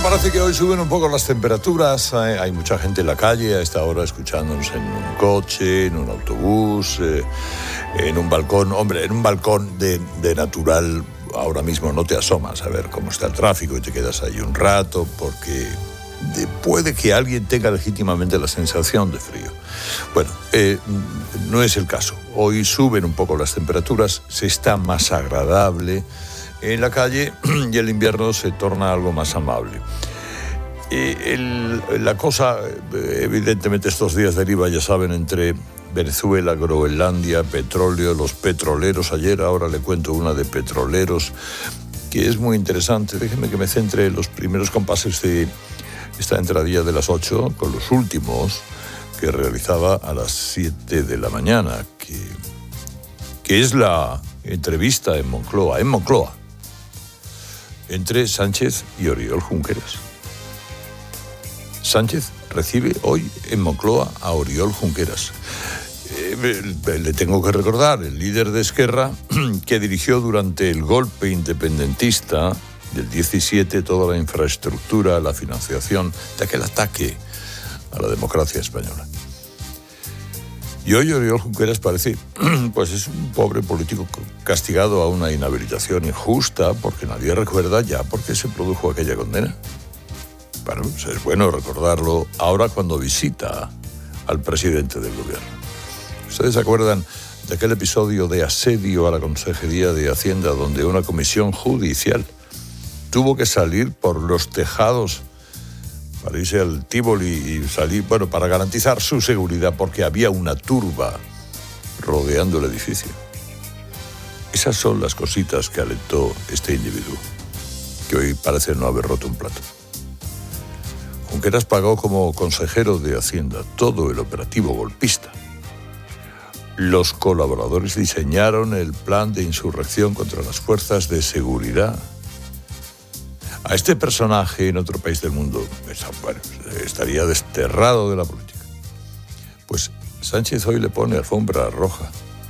Bueno, parece que hoy suben un poco las temperaturas. Hay mucha gente en la calle a esta hora escuchándonos en un coche, en un autobús, en un balcón. Hombre, en un balcón de natural ahora mismo no te asomas a ver cómo está el tráfico y te quedas ahí un rato porque puede que alguien tenga legítimamente la sensación de frío. Bueno, no es el caso. Hoy suben un poco las temperaturas, se está más agradable en la calle y el invierno se torna algo más amable. La cosa, evidentemente estos días deriva, ya saben, entre Venezuela, Groenlandia, petróleo, los petroleros. Ahora le cuento una de petroleros que es muy interesante. Déjenme que me centre en los primeros compases de esta entradilla de las 8 con los últimos que realizaba a las 7 de la mañana, que es la entrevista en Moncloa, entre Sánchez y Oriol Junqueras. Sánchez recibe hoy en Moncloa a Oriol Junqueras. Le tengo que recordar, el líder de Esquerra, que dirigió durante el golpe independentista del 17 toda la infraestructura, la financiación de aquel ataque a la democracia española. Y hoy Oriol Junqueras parece, pues es un pobre político castigado a una inhabilitación injusta, porque nadie recuerda ya por qué se produjo aquella condena. Bueno, pues es bueno recordarlo ahora cuando visita al presidente del gobierno. ¿Ustedes se acuerdan de aquel episodio de asedio a la Consejería de Hacienda, donde una comisión judicial tuvo que salir por los tejados para irse al Tívoli y salir, para garantizar su seguridad, porque había una turba rodeando el edificio? Esas son las cositas que alentó este individuo, que hoy parece no haber roto un plato. Junqueras pagó como consejero de Hacienda todo el operativo golpista. Los colaboradores diseñaron el plan de insurrección contra las fuerzas de seguridad. A este personaje en otro país del mundo estaría desterrado de la política. Pues Sánchez hoy le pone alfombra roja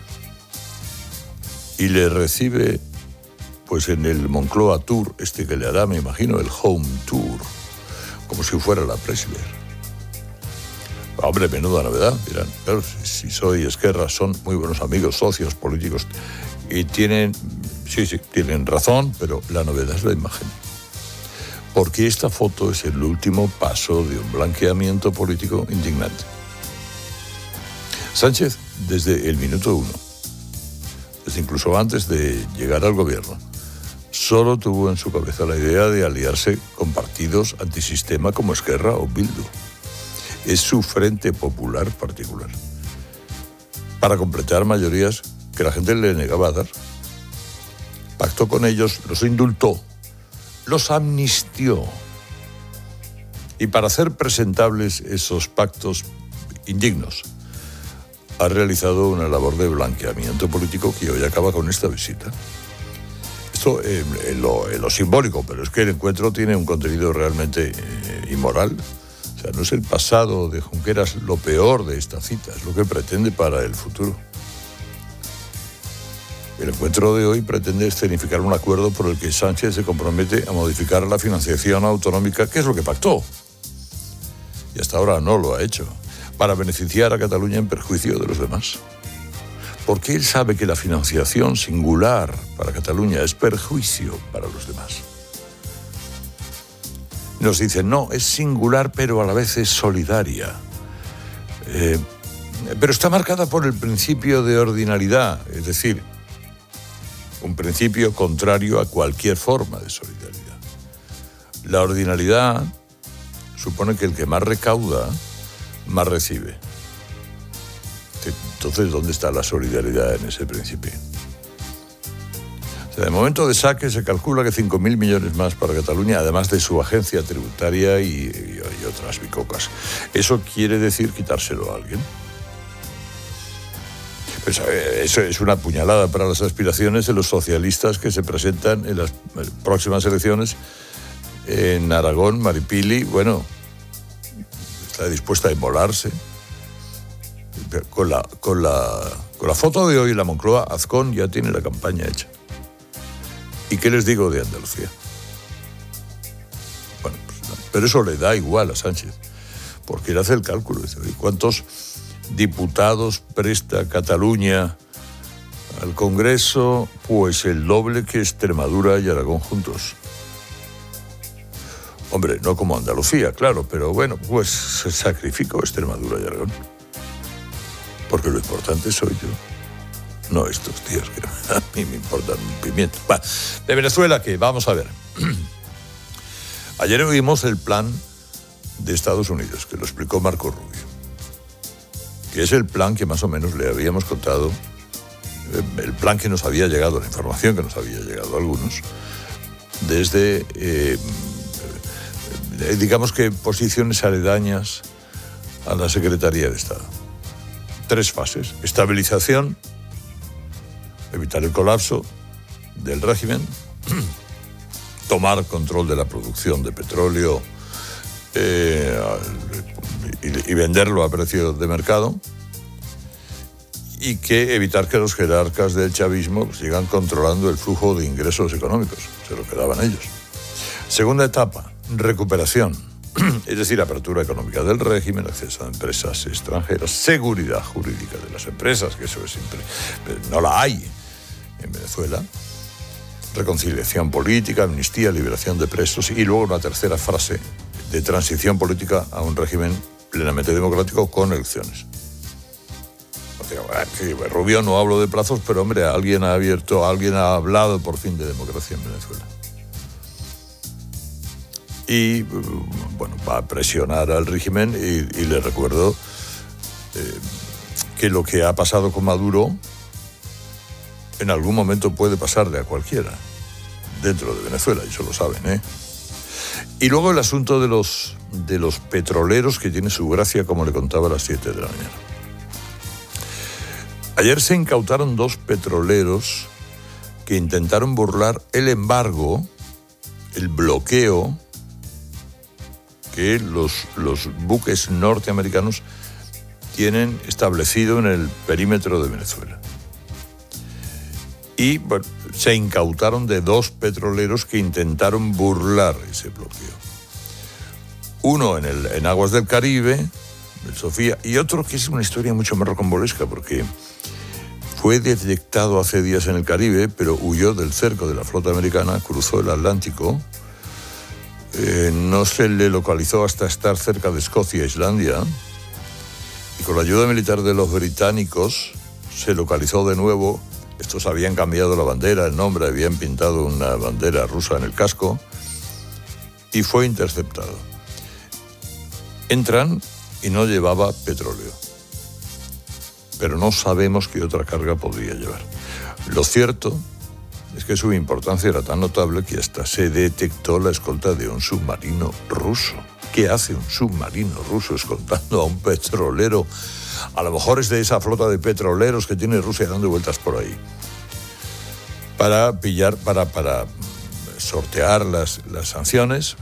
y le recibe pues en el Moncloa Tour, que le hará, me imagino, el Home Tour, como si fuera la Presidente. Hombre, menuda novedad, dirán. Claro, si soy Esquerra, son muy buenos amigos, socios políticos, y tienen razón, pero la novedad es la imagen. Porque esta foto es el último paso de un blanqueamiento político indignante. Sánchez, desde el minuto 1, desde incluso antes de llegar al gobierno, solo tuvo en su cabeza la idea de aliarse con partidos antisistema como Esquerra o Bildu. Es su frente popular particular, para completar mayorías que la gente le negaba a dar. Pactó con ellos, los indultó, los amnistió. Y para hacer presentables esos pactos indignos, ha realizado una labor de blanqueamiento político que hoy acaba con esta visita. Esto en lo simbólico, pero es que el encuentro tiene un contenido realmente inmoral. O sea, no es el pasado de Junqueras lo peor de esta cita, es lo que pretende para el futuro. El encuentro de hoy pretende escenificar un acuerdo por el que Sánchez se compromete a modificar la financiación autonómica, que es lo que pactó. Y hasta ahora no lo ha hecho, para beneficiar a Cataluña en perjuicio de los demás. Porque él sabe que la financiación singular para Cataluña es perjuicio para los demás. Nos dicen, no, es singular, pero a la vez es solidaria. Pero está marcada por el principio de ordinalidad, es decir, un principio contrario a cualquier forma de solidaridad. La ordinalidad supone que el que más recauda, más recibe. Entonces, ¿dónde está la solidaridad en ese principio? O sea, de momento de saque se calcula que 5.000 millones más para Cataluña, además de su agencia tributaria y otras bicocas. ¿Eso quiere decir quitárselo a alguien? Pues eso es una puñalada para las aspiraciones de los socialistas que se presentan en las próximas elecciones en Aragón. Maripili, está dispuesta a inmolarse. Con la foto de hoy en la Moncloa, Azcón ya tiene la campaña hecha. ¿Y qué les digo de Andalucía? Bueno, pues Pero eso le da igual a Sánchez, porque él hace el cálculo. Dice, ¿cuántos diputados presta Cataluña al Congreso? Pues el doble que Extremadura y Aragón juntos. Hombre, no como Andalucía, claro, pero bueno, pues se sacrificó Extremadura y Aragón. Porque lo importante soy yo. No estos tíos que a mí me importan un pimiento. Va, de Venezuela, que vamos a ver. Ayer oímos el plan de Estados Unidos, que lo explicó Marco Rubio, que es el plan que más o menos le habíamos contado, el plan que nos había llegado, la información que nos había llegado a algunos, desde, digamos que posiciones aledañas a la Secretaría de Estado. 3 fases: estabilización, evitar el colapso del régimen, tomar control de la producción de petróleo y venderlo a precio de mercado, y que evitar que los jerarcas del chavismo sigan controlando el flujo de ingresos económicos, se lo quedaban ellos. Segunda etapa, recuperación, es decir, apertura económica del régimen, acceso a empresas extranjeras, seguridad jurídica de las empresas, que eso es siempre, no la hay en Venezuela, reconciliación política, amnistía, liberación de presos, y luego una tercera fase de transición política a un régimen plenamente democrático con elecciones. Rubio, no hablo de plazos, pero hombre, alguien ha hablado por fin de democracia en Venezuela. Y bueno, va a presionar al régimen, y le recuerdo que lo que ha pasado con Maduro en algún momento puede pasarle a cualquiera dentro de Venezuela, y eso lo saben, ¿eh? Y luego el asunto de los petroleros, que tiene su gracia, como le contaba, a las 7 de la mañana. Ayer se incautaron 2 petroleros que intentaron burlar el embargo, el bloqueo que los buques norteamericanos tienen establecido en el perímetro de Venezuela. Y bueno, se incautaron de 2 petroleros que intentaron burlar ese bloqueo. Uno en aguas del Caribe, el Sofía, y otro que es una historia mucho más rocambolesca, porque fue detectado hace días en el Caribe, pero huyó del cerco de la flota americana, cruzó el Atlántico, no se le localizó hasta estar cerca de Escocia e Islandia, y con la ayuda militar de los británicos se localizó de nuevo. Estos habían cambiado la bandera, el nombre, habían pintado una bandera rusa en el casco, y fue interceptado. Entran y no llevaba petróleo, pero no sabemos qué otra carga podría llevar. Lo cierto es que su importancia era tan notable que hasta se detectó la escolta de un submarino ruso. ¿Qué hace un submarino ruso escoltando a un petrolero? A lo mejor es de esa flota de petroleros que tiene Rusia dando vueltas por ahí, para sortear las sanciones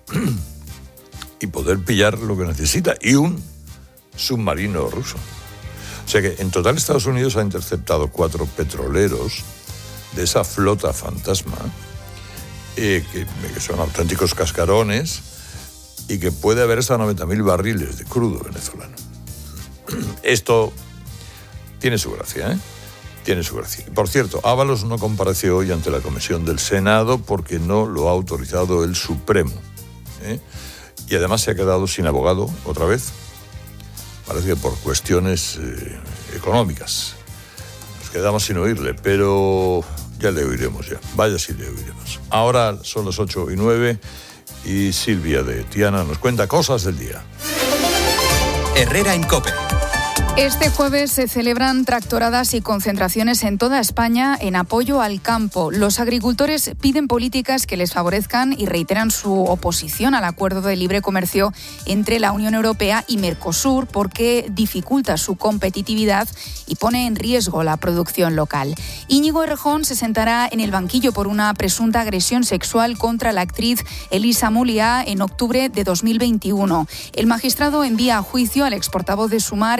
y poder pillar lo que necesita, y un submarino ruso. O sea que en total Estados Unidos ha interceptado 4 petroleros de esa flota fantasma, que son auténticos cascarones, y que puede haber hasta 90.000 barriles de crudo venezolano. Esto tiene su gracia, ¿eh? Tiene su gracia. Por cierto, Ábalos no compareció hoy ante la Comisión del Senado porque no lo ha autorizado el Supremo, ¿eh? Y además se ha quedado sin abogado otra vez. Parece que por cuestiones económicas. Nos quedamos sin oírle, pero ya le oiremos ya. Vaya si le oiremos. Ahora son las 8:09 y Silvia de Tiana nos cuenta cosas del día. Herrera en COPE. Este jueves se celebran tractoradas y concentraciones en toda España en apoyo al campo. Los agricultores piden políticas que les favorezcan y reiteran su oposición al acuerdo de libre comercio entre la Unión Europea y Mercosur porque dificulta su competitividad y pone en riesgo la producción local. Íñigo Errejón se sentará en el banquillo por una presunta agresión sexual contra la actriz Elisa Muliá en octubre de 2021. El magistrado envía a juicio al exportavoz de Sumar en contra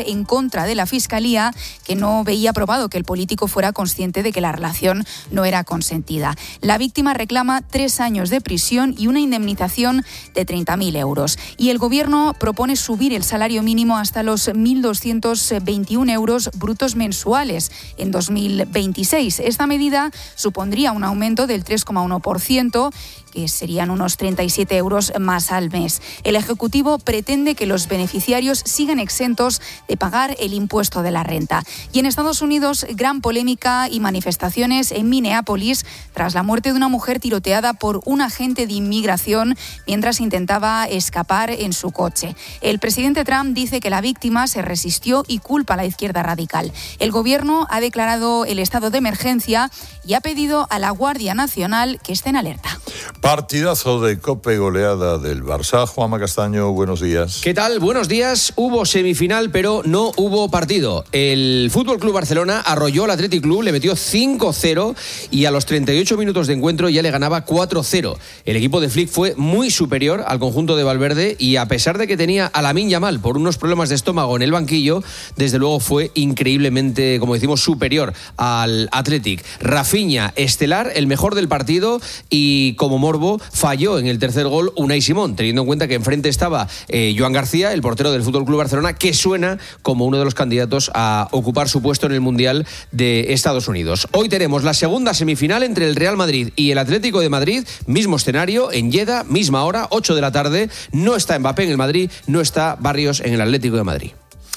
contra de la Fiscalía, que no veía probado que el político fuera consciente de que la relación no era consentida. La víctima reclama 3 años de prisión y una indemnización de 30.000 euros. Y el Gobierno propone subir el salario mínimo hasta los 1.221 euros brutos mensuales en 2026. Esta medida supondría un aumento del 3,1%, que serían unos 37 euros más al mes. El Ejecutivo pretende que los beneficiarios sigan exentos de pagar el impuesto de la renta. Y en Estados Unidos, gran polémica y manifestaciones en Minneapolis tras la muerte de una mujer tiroteada por un agente de inmigración mientras intentaba escapar en su coche. El presidente Trump dice que la víctima se resistió y culpa a la izquierda radical. El Gobierno ha declarado el estado de emergencia y ha pedido a la Guardia Nacional que esté en alerta. Partidazo de COPE, goleada del Barça. Juanma Castaño, buenos días. ¿Qué tal? Buenos días. Hubo semifinal, pero no hubo partido. El Fútbol Club Barcelona arrolló al Athletic Club, le metió 5-0 y a los 38 minutos de encuentro ya le ganaba 4-0. El equipo de Flick fue muy superior al conjunto de Valverde y a pesar de que tenía a Lamine Yamal por unos problemas de estómago en el banquillo, desde luego fue increíblemente, como decimos, superior al Athletic. Rafinha, estelar, el mejor del partido, y como morbo falló en el tercer gol Unai Simón, teniendo en cuenta que enfrente estaba Joan García, el portero del FC Barcelona, que suena como uno de los candidatos a ocupar su puesto en el Mundial de Estados Unidos. Hoy tenemos la segunda semifinal entre el Real Madrid y el Atlético de Madrid, mismo escenario, en Lleda, misma hora, 8 de la tarde. No está Mbappé en el Madrid, no está Barrios en el Atlético de Madrid.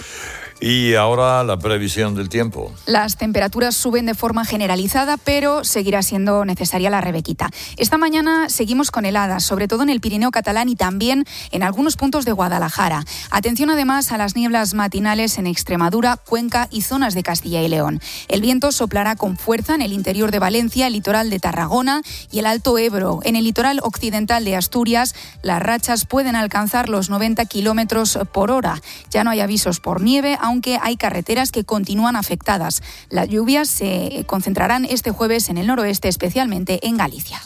Y ahora la previsión del tiempo. Las temperaturas suben de forma generalizada, pero seguirá siendo necesaria la rebequita. Esta mañana seguimos con heladas, sobre todo en el Pirineo catalán y también en algunos puntos de Guadalajara. Atención además a las nieblas matinales en Extremadura, Cuenca y zonas de Castilla y León. El viento soplará con fuerza en el interior de Valencia, el litoral de Tarragona y el Alto Ebro. En el litoral occidental de Asturias, las rachas pueden alcanzar los 90 kilómetros por hora. Ya no hay avisos por nieve, aunque hay carreteras que continúan afectadas. Las lluvias se concentrarán este jueves en el noroeste, especialmente en Galicia.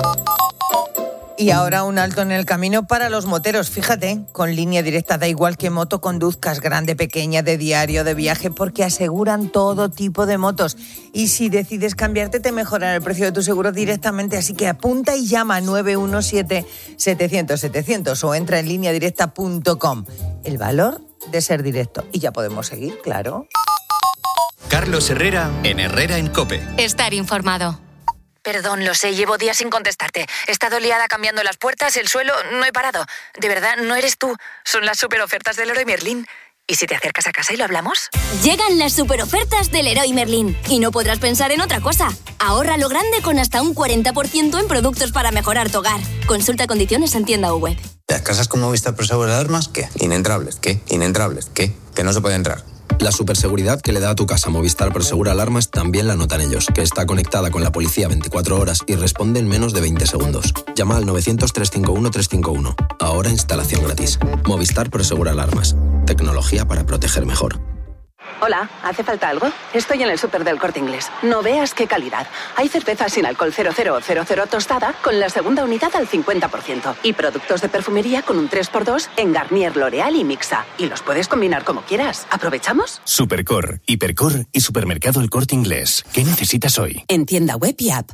Y ahora un alto en el camino para los moteros. Fíjate, con Línea Directa da igual qué moto conduzcas, grande, pequeña, de diario, de viaje, porque aseguran todo tipo de motos. Y si decides cambiarte, te mejoran el precio de tu seguro directamente. Así que apunta y llama 917-700-700 o entra en lineadirecta.com. El valor de ser directo. Y ya podemos seguir, claro. Carlos Herrera en Herrera en COPE. Estar informado. Perdón, lo sé, llevo días sin contestarte. He estado liada cambiando las puertas, el suelo, no he parado. De verdad, no eres tú. Son las superofertas del Leroy Merlin. ¿Y si te acercas a casa y lo hablamos? Llegan las superofertas del Leroy Merlin y no podrás pensar en otra cosa. Ahorra lo grande con hasta un 40% en productos para mejorar tu hogar. Consulta condiciones en tienda o web. Las casas con Movistar Prosegur Alarmas, ¿qué? Inentrables, ¿qué? Inentrables, ¿qué? Que no se puede entrar. La superseguridad que le da a tu casa Movistar Prosegur Alarmas también la notan ellos, que está conectada con la policía 24 horas y responde en menos de 20 segundos. Llama al 900-351-351. Ahora instalación gratis. Movistar Prosegur Alarmas. Tecnología para proteger mejor. Hola, ¿hace falta algo? Estoy en el súper del Corte Inglés. No veas qué calidad. Hay cerveza sin alcohol 0000 tostada con la segunda unidad al 50%. Y productos de perfumería con un 3x2 en Garnier, L'Oréal y Mixa. Y los puedes combinar como quieras. ¿Aprovechamos? Supercor, Hipercor y Supermercado El Corte Inglés. ¿Qué necesitas hoy? En tienda web y app.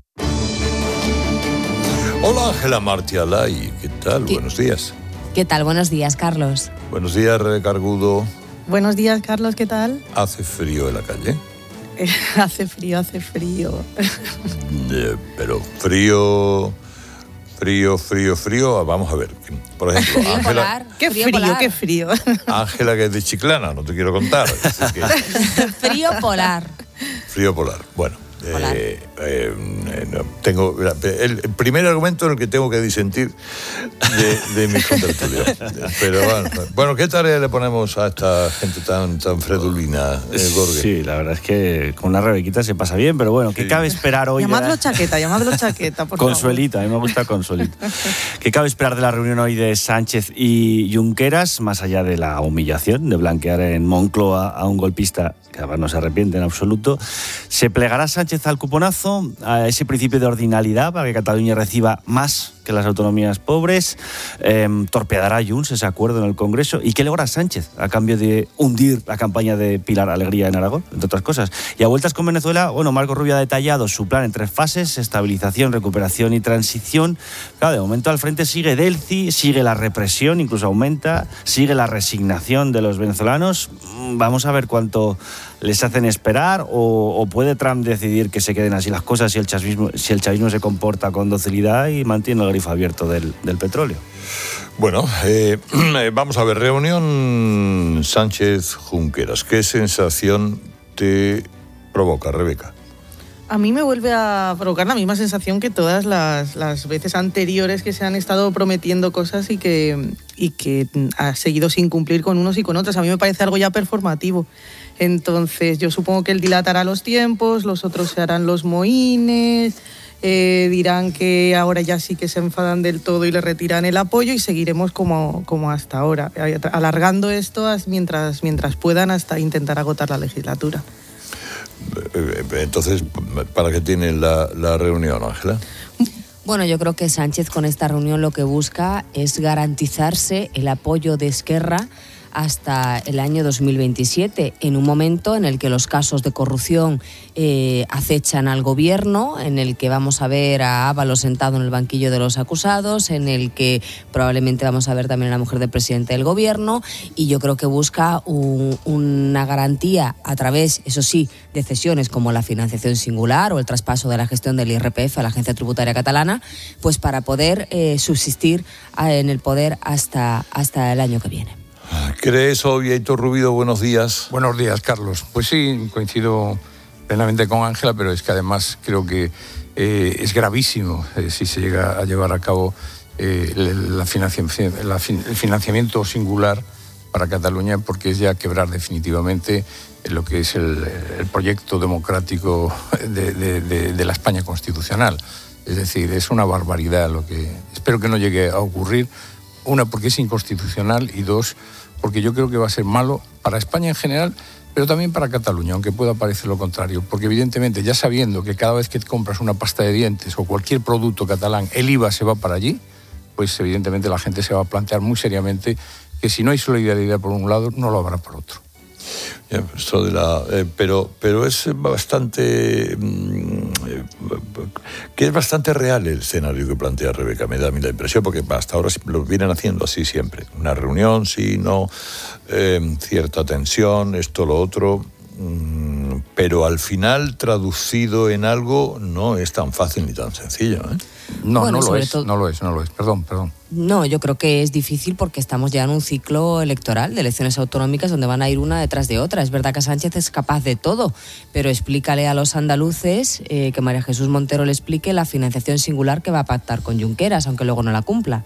Hola, Ángela Martialay. ¿Qué tal? Buenos días. ¿Qué tal? Buenos días, Carlos. Buenos días, Recargudo. Buenos días, Carlos, ¿qué tal? ¿Hace frío en la calle? Hace frío. Pero frío. Vamos a ver. Por ejemplo, frío Ángela. Polar. Qué frío. Ángela, que es de Chiclana, no te quiero contar. Frío polar. Frío polar. Bueno. Tengo el primer argumento en el que tengo que disentir de mis contertulios. Pero bueno, ¿qué tarea le ponemos a esta gente tan fredulina, Gorge? Sí, la verdad es que con una rebequita se pasa bien, pero bueno, ¿qué cabe esperar hoy? Llamadlo chaqueta, por Consuelito, favor. a mí me gusta Consuelito. ¿Qué cabe esperar de la reunión hoy de Sánchez y Junqueras, más allá de la humillación de blanquear en Moncloa a un golpista que además no se arrepiente en absoluto? ¿Se plegará Sánchez al cuponazo, a ese principio de ordinalidad para que Cataluña reciba más que las autonomías pobres. ¿Torpedará Junts ese acuerdo en el Congreso? ¿Y qué logra Sánchez a cambio de hundir la campaña de Pilar Alegría en Aragón, entre otras cosas? Y a vueltas con Venezuela, bueno, Marco Rubio ha detallado su plan en 3 fases: estabilización, recuperación y transición. Claro, de momento al frente sigue Delcy, sigue la represión, incluso aumenta, sigue la resignación de los venezolanos. Vamos a ver cuánto les hacen esperar, o puede Trump decidir que se queden así las cosas si el chavismo se comporta con docilidad y mantiene el grifo abierto del petróleo. Bueno, vamos a ver, reunión Sánchez-Junqueras. ¿Qué sensación te provoca, Rebeca? A mí me vuelve a provocar la misma sensación que todas las veces anteriores que se han estado prometiendo cosas y que ha seguido sin cumplir con unos y con otros. A mí me parece algo ya performativo. Entonces yo supongo que él dilatará los tiempos, los otros se harán los mohines, dirán que ahora ya sí que se enfadan del todo y le retiran el apoyo, y seguiremos como hasta ahora, alargando esto mientras puedan hasta intentar agotar la legislatura. Entonces, ¿para qué tiene la reunión, Ángela? Bueno, yo creo que Sánchez con esta reunión lo que busca es garantizarse el apoyo de Esquerra hasta el año 2027, en un momento en el que los casos de corrupción acechan al gobierno, en el que vamos a ver a Ábalos sentado en el banquillo de los acusados, en el que probablemente vamos a ver también a la mujer del presidente del gobierno, y yo creo que busca una garantía a través, eso sí, de cesiones como la financiación singular o el traspaso de la gestión del IRPF a la Agencia Tributaria Catalana, pues para poder subsistir en el poder hasta el año que viene. ¿Crees, Oviedo Rubido? Buenos días. Buenos días, Carlos. Pues sí, coincido plenamente con Ángela, pero es que además creo que es gravísimo si se llega a llevar a cabo el financiamiento singular para Cataluña, porque es ya quebrar definitivamente lo que es el proyecto democrático de la España constitucional. Es decir, es una barbaridad lo que... Espero que no llegue a ocurrir. Una, porque es inconstitucional, y dos, porque yo creo que va a ser malo para España en general, pero también para Cataluña, aunque pueda parecer lo contrario. Porque evidentemente, ya sabiendo que cada vez que compras una pasta de dientes o cualquier producto catalán, el IVA se va para allí, pues evidentemente la gente se va a plantear muy seriamente que si no hay solidaridad por un lado, no lo habrá por otro. Esto de pero es bastante que es bastante real el escenario que plantea Rebeca, me da a mí la impresión, porque hasta ahora lo vienen haciendo así siempre, una reunión, sí, no, cierta tensión, esto, lo otro, pero al final traducido en algo no es tan fácil ni tan sencillo, ¿eh? No, bueno, no lo es, perdón. No, yo creo que es difícil porque estamos ya en un ciclo electoral de elecciones autonómicas donde van a ir una detrás de otra. Es verdad que Sánchez es capaz de todo, pero explícale a los andaluces, que María Jesús Montero le explique la financiación singular que va a pactar con Junqueras, aunque luego no la cumpla.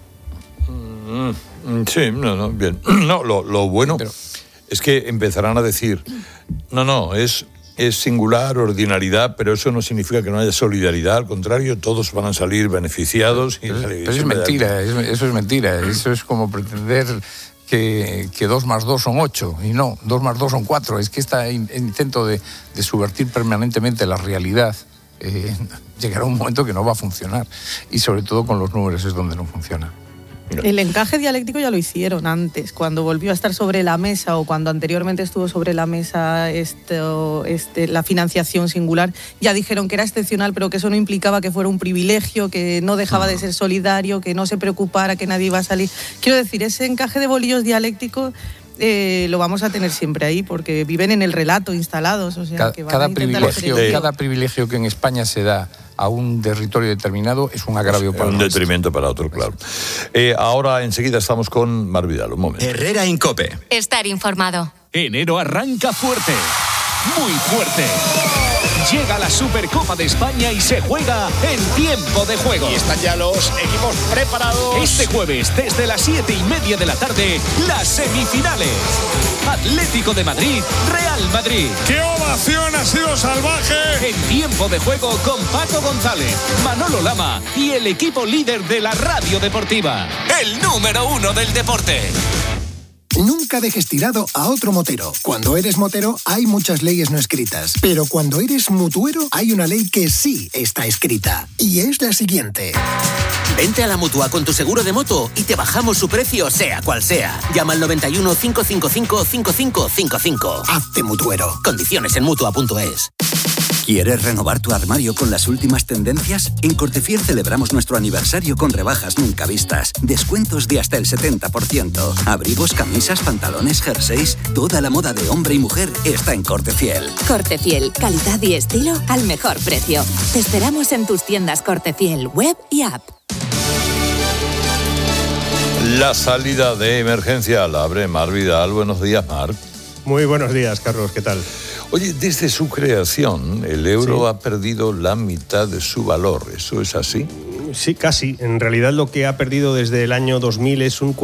Sí, bien. No, lo bueno es que empezarán a decir, es singular, ordinariedad, pero eso no significa que no haya solidaridad, al contrario, todos van a salir beneficiados. Pero es mentira, eso es mentira. Eso es como pretender que 2 más 2 son 8, y no, 2 más 2 son 4. Es que este intento de subvertir permanentemente la realidad llegará un momento que no va a funcionar, y sobre todo con los números es donde no funciona. El encaje dialéctico ya lo hicieron antes, cuando volvió a estar sobre la mesa, o cuando anteriormente estuvo sobre la mesa la financiación singular. Ya dijeron que era excepcional, pero que eso no implicaba que fuera un privilegio, que no dejaba de ser solidario, que no se preocupara, que nadie iba a salir. Quiero decir, ese encaje de bolillos dialécticos lo vamos a tener siempre ahí, porque viven en el relato instalados. O sea, que van a intentar cada privilegio que en España se da a un territorio determinado es un agravio para un detrimento para otro, claro. Ahora enseguida estamos con Mar Vidal, un momento. Herrera en COPE. Estar informado. Enero arranca fuerte, muy fuerte. Llega la Supercopa de España y se juega en tiempo de juego. Y están ya los equipos preparados. Este jueves, desde las 7:30 de la tarde, las semifinales. Atlético de Madrid, Real Madrid. ¡Qué ovación ha sido salvaje! En tiempo de juego con Paco González, Manolo Lama y el equipo líder de la radio deportiva. El número 1 del deporte. Nunca dejes tirado a otro motero. Cuando eres motero hay muchas leyes no escritas, pero cuando eres mutuero hay una ley que sí está escrita, y es la siguiente. Vente a la Mutua con tu seguro de moto y te bajamos su precio, sea cual sea. Llama al 91 555 5555. Hazte mutuero. Condiciones en Mutua.es. ¿Quieres renovar tu armario con las últimas tendencias? En Cortefiel celebramos nuestro aniversario con rebajas nunca vistas. Descuentos de hasta el 70%. Abrigos, camisas, pantalones, jerseys. Toda la moda de hombre y mujer está en Cortefiel. Cortefiel, calidad y estilo al mejor precio. Te esperamos en tus tiendas Cortefiel, web y app. La salida de emergencia la abre Mar Vidal. Buenos días, Mar. Muy buenos días, Carlos. ¿Qué tal? Oye, desde su creación, el euro ha perdido la mitad de su valor. ¿Eso es así? Sí, casi. En realidad lo que ha perdido desde el año 2000 es un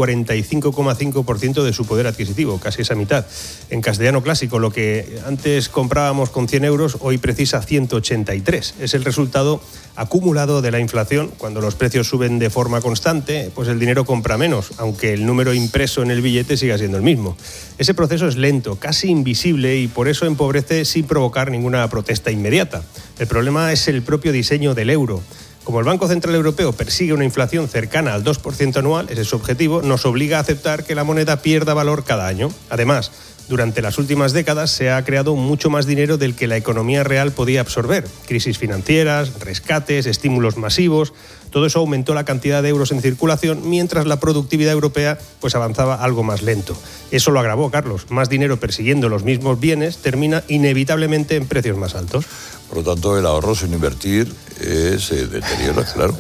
45,5% de su poder adquisitivo, casi esa mitad. En castellano clásico, lo que antes comprábamos con 100 euros, hoy precisa 183. Es el resultado acumulado de la inflación. Cuando los precios suben de forma constante, pues el dinero compra menos, aunque el número impreso en el billete siga siendo el mismo. Ese proceso es lento, casi invisible, y por eso empobrece sin provocar ninguna protesta inmediata. El problema es el propio diseño del euro. Como el Banco Central Europeo persigue una inflación cercana al 2% anual, ese es su objetivo, nos obliga a aceptar que la moneda pierda valor cada año. Además, durante las últimas décadas se ha creado mucho más dinero del que la economía real podía absorber. Crisis financieras, rescates, estímulos masivos. Todo eso aumentó la cantidad de euros en circulación, mientras la productividad europea pues avanzaba algo más lento. Eso lo agravó, Carlos. Más dinero persiguiendo los mismos bienes termina inevitablemente en precios más altos. Por lo tanto, el ahorro sin invertir se deteriora, claro.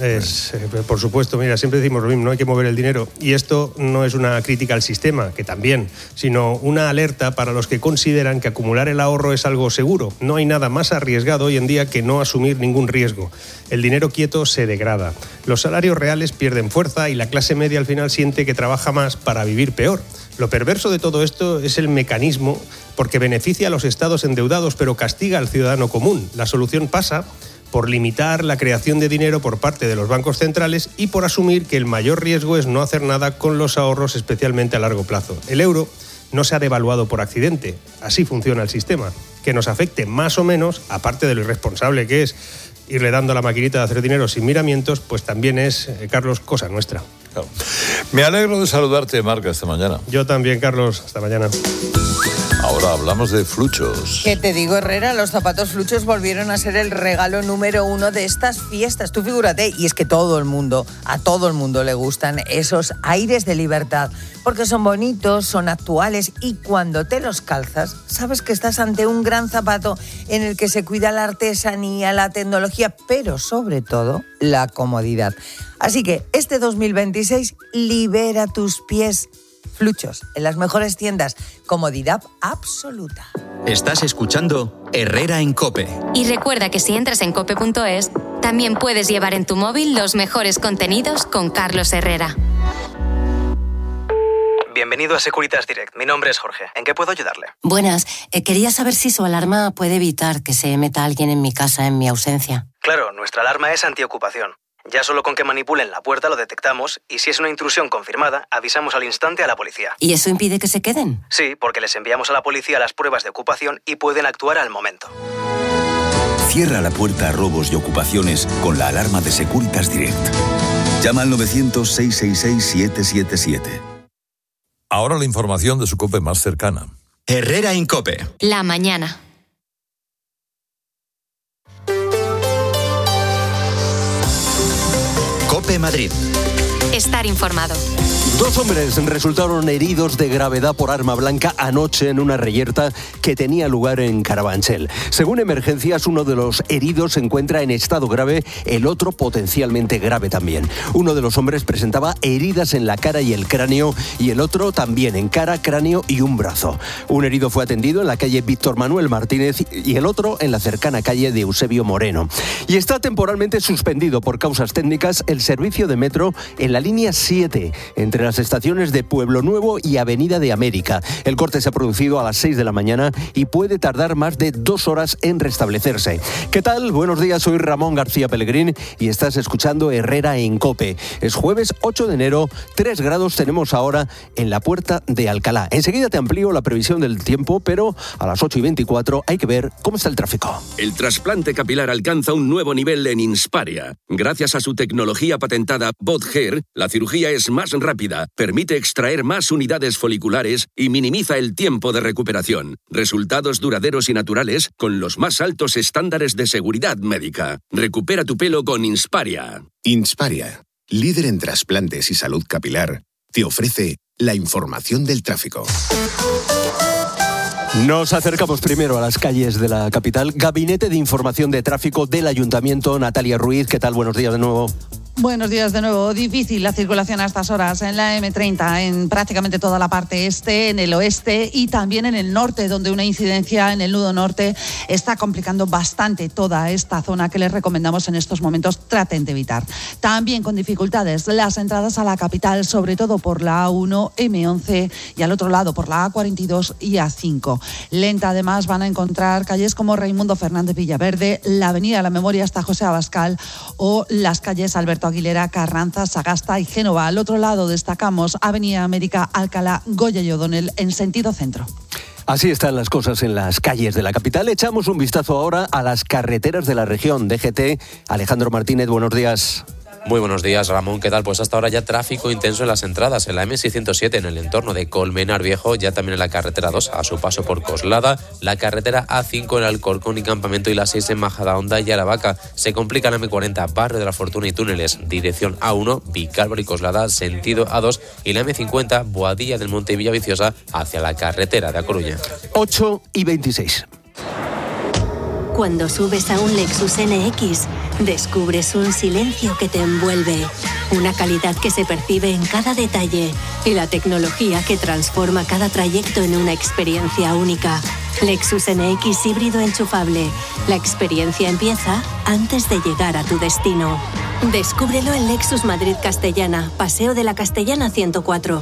Por supuesto, mira, siempre decimos lo mismo, no hay que mover el dinero. Y esto no es una crítica al sistema, que también, sino una alerta para los que consideran que acumular el ahorro es algo seguro. No hay nada más arriesgado hoy en día que no asumir ningún riesgo. El dinero quieto se degrada. Los salarios reales pierden fuerza y la clase media al final siente que trabaja más para vivir peor. Lo perverso de todo esto es el mecanismo, porque beneficia a los estados endeudados pero castiga al ciudadano común. La solución pasa por limitar la creación de dinero por parte de los bancos centrales y por asumir que el mayor riesgo es no hacer nada con los ahorros, especialmente a largo plazo. El euro no se ha devaluado por accidente. Así funciona el sistema. Que nos afecte más o menos, aparte de lo irresponsable que es irle dando a la maquinita de hacer dinero sin miramientos, pues también es, Carlos, cosa nuestra. Claro. Me alegro de saludarte, Marca, esta mañana. Yo también, Carlos. Hasta mañana. Ahora hablamos de fluchos. ¿Qué te digo, Herrera? Los zapatos fluchos volvieron a ser el regalo número 1 de estas fiestas. Tú figúrate, y es que a todo el mundo le gustan esos aires de libertad, porque son bonitos, son actuales, y cuando te los calzas, sabes que estás ante un gran zapato en el que se cuida la artesanía, la tecnología, pero sobre todo la comodidad. Así que este 2026 libera tus pies. Fluchos, en las mejores tiendas. Comodidad absoluta. Estás escuchando Herrera en COPE. Y recuerda que si entras en cope.es, también puedes llevar en tu móvil los mejores contenidos con Carlos Herrera. Bienvenido a Securitas Direct. Mi nombre es Jorge. ¿En qué puedo ayudarle? Buenas. Quería saber si su alarma puede evitar que se meta alguien en mi casa en mi ausencia. Claro, nuestra alarma es antiocupación. Ya solo con que manipulen la puerta lo detectamos y si es una intrusión confirmada, avisamos al instante a la policía. ¿Y eso impide que se queden? Sí, porque les enviamos a la policía las pruebas de ocupación y pueden actuar al momento. Cierra la puerta a robos y ocupaciones con la alarma de Securitas Direct. Llama al 900-666-777. Ahora la información de su COPE más cercana. Herrera en COPE. La mañana. COPE Madrid. Estar informado. 2 hombres resultaron heridos de gravedad por arma blanca anoche en una reyerta que tenía lugar en Carabanchel. Según Emergencias, uno de los heridos se encuentra en estado grave, el otro potencialmente grave también. Uno de los hombres presentaba heridas en la cara y el cráneo y el otro también en cara, cráneo y un brazo. Un herido fue atendido en la calle Víctor Manuel Martínez y el otro en la cercana calle de Eusebio Moreno. Y está temporalmente suspendido por causas técnicas el servicio de metro en la línea 7 entre las estaciones de Pueblo Nuevo y Avenida de América. El corte se ha producido a las 6 de la mañana y puede tardar más de 2 horas en restablecerse. ¿Qué tal? Buenos días, soy Ramón García Pellegrín y estás escuchando Herrera en COPE. Es jueves 8 de enero, 3 grados tenemos ahora en la Puerta de Alcalá. Enseguida te amplío la previsión del tiempo, pero a las 8:24 hay que ver cómo está el tráfico. El trasplante capilar alcanza un nuevo nivel en Insparia. Gracias a su tecnología patentada BotHair, la cirugía es más rápida, permite extraer más unidades foliculares y minimiza el tiempo de recuperación. Resultados duraderos y naturales con los más altos estándares de seguridad médica. Recupera tu pelo con Insparia. Insparia, líder en trasplantes y salud capilar, te ofrece la información del tráfico. Nos acercamos primero a las calles de la capital. Gabinete de Información de Tráfico del Ayuntamiento, Natalia Ruiz. ¿Qué tal? Buenos días de nuevo. Buenos días de nuevo. Difícil la circulación a estas horas en la M30, en prácticamente toda la parte este, en el oeste y también en el norte, donde una incidencia en el nudo norte está complicando bastante toda esta zona que les recomendamos en estos momentos traten de evitar. También con dificultades las entradas a la capital, sobre todo por la A1, M11 y al otro lado por la A42 y A5. Lenta además van a encontrar calles como Raimundo Fernández Villaverde, la Avenida La Memoria hasta José Abascal o las calles Alberto Aguilera, Carranza, Sagasta y Génova. Al otro lado destacamos Avenida América, Alcalá, Goya y O'Donnell en sentido centro. Así están las cosas en las calles de la capital. Echamos un vistazo ahora a las carreteras de la región. DGT, Alejandro Martínez, buenos días. Muy buenos días, Ramón. ¿Qué tal? Pues hasta ahora ya tráfico intenso en las entradas. En la M607, en el entorno de Colmenar Viejo, ya también en la carretera 2, a su paso por Coslada, la carretera A5 en Alcorcón y Campamento y la 6 en Majadahonda y Aravaca. Se complica la M40, Barrio de la Fortuna y Túneles, dirección A1, Vicálvaro y Coslada, sentido A2, y la M50, Boadilla del Monte y Villaviciosa, hacia la carretera de A Coruña. 8:26. Cuando subes a un Lexus NX, descubres un silencio que te envuelve, una calidad que se percibe en cada detalle y la tecnología que transforma cada trayecto en una experiencia única. Lexus NX híbrido enchufable. La experiencia empieza antes de llegar a tu destino. Descúbrelo en Lexus Madrid Castellana, Paseo de la Castellana 104.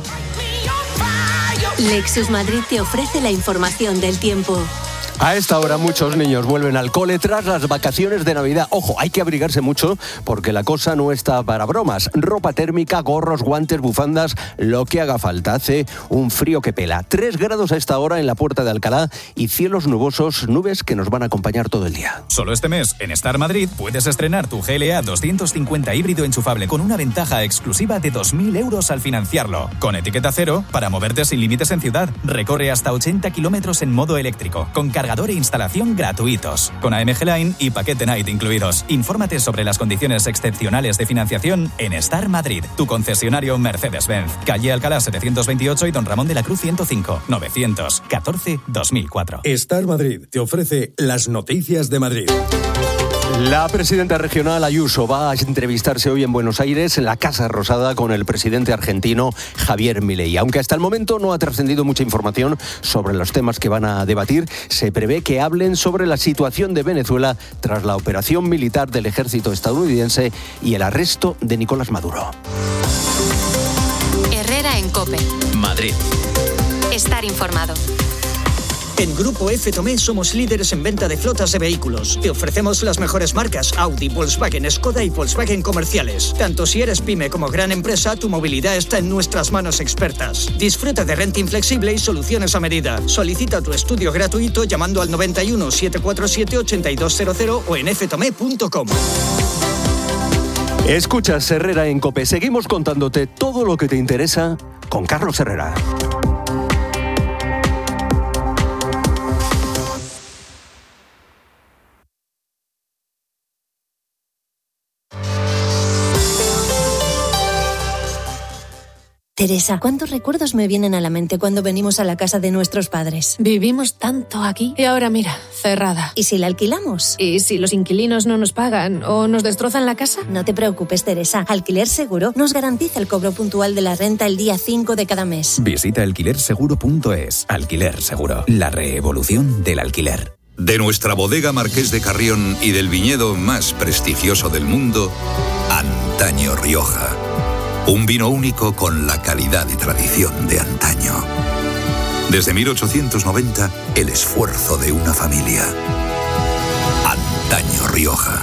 Lexus Madrid te ofrece la información del tiempo. A esta hora muchos niños vuelven al cole tras las vacaciones de Navidad. Ojo, hay que abrigarse mucho porque la cosa no está para bromas. Ropa térmica, gorros, guantes, bufandas, lo que haga falta. Hace un frío que pela. 3 grados a esta hora en la Puerta de Alcalá y cielos nubosos, nubes que nos van a acompañar todo el día. Solo este mes, en Star Madrid, puedes estrenar tu GLA 250 híbrido enchufable con una ventaja exclusiva de 2.000 euros al financiarlo. Con etiqueta cero, para moverte sin límites en ciudad. Recorre hasta 80 kilómetros en modo eléctrico, con cargador e instalación gratuitos, con AMG Line y paquete Night incluidos. Infórmate sobre las condiciones excepcionales de financiación en Star Madrid, tu concesionario Mercedes-Benz. Calle Alcalá 728 y Don Ramón de la Cruz 105, 914-2004. Star Madrid te ofrece las noticias de Madrid. La presidenta regional Ayuso va a entrevistarse hoy en Buenos Aires en la Casa Rosada con el presidente argentino Javier Milei. Aunque hasta el momento no ha trascendido mucha información sobre los temas que van a debatir, se prevé que hablen sobre la situación de Venezuela tras la operación militar del ejército estadounidense y el arresto de Nicolás Maduro. Herrera en COPE. Madrid. Estar informado. En Grupo F. Tomé somos líderes en venta de flotas de vehículos. Te ofrecemos las mejores marcas Audi, Volkswagen, Skoda y Volkswagen comerciales. Tanto si eres pyme como gran empresa, tu movilidad está en nuestras manos expertas. Disfruta de renting flexible y soluciones a medida. Solicita tu estudio gratuito llamando al 91 747 8200 o en ftome.com. Escuchas Herrera en COPE. Seguimos contándote todo lo que te interesa con Carlos Herrera. Teresa, ¿cuántos recuerdos me vienen a la mente cuando venimos a la casa de nuestros padres? Vivimos tanto aquí y ahora mira, cerrada. ¿Y si la alquilamos? ¿Y si los inquilinos no nos pagan o nos destrozan la casa? No te preocupes, Teresa. Alquiler Seguro nos garantiza el cobro puntual de la renta el día 5 de cada mes. Visita alquilerseguro.es. Alquiler Seguro, la reevolución del alquiler. De nuestra bodega Marqués de Carrión y del viñedo más prestigioso del mundo, Antaño Rioja. Un vino único con la calidad y tradición de antaño. Desde 1890, el esfuerzo de una familia. Antaño Rioja.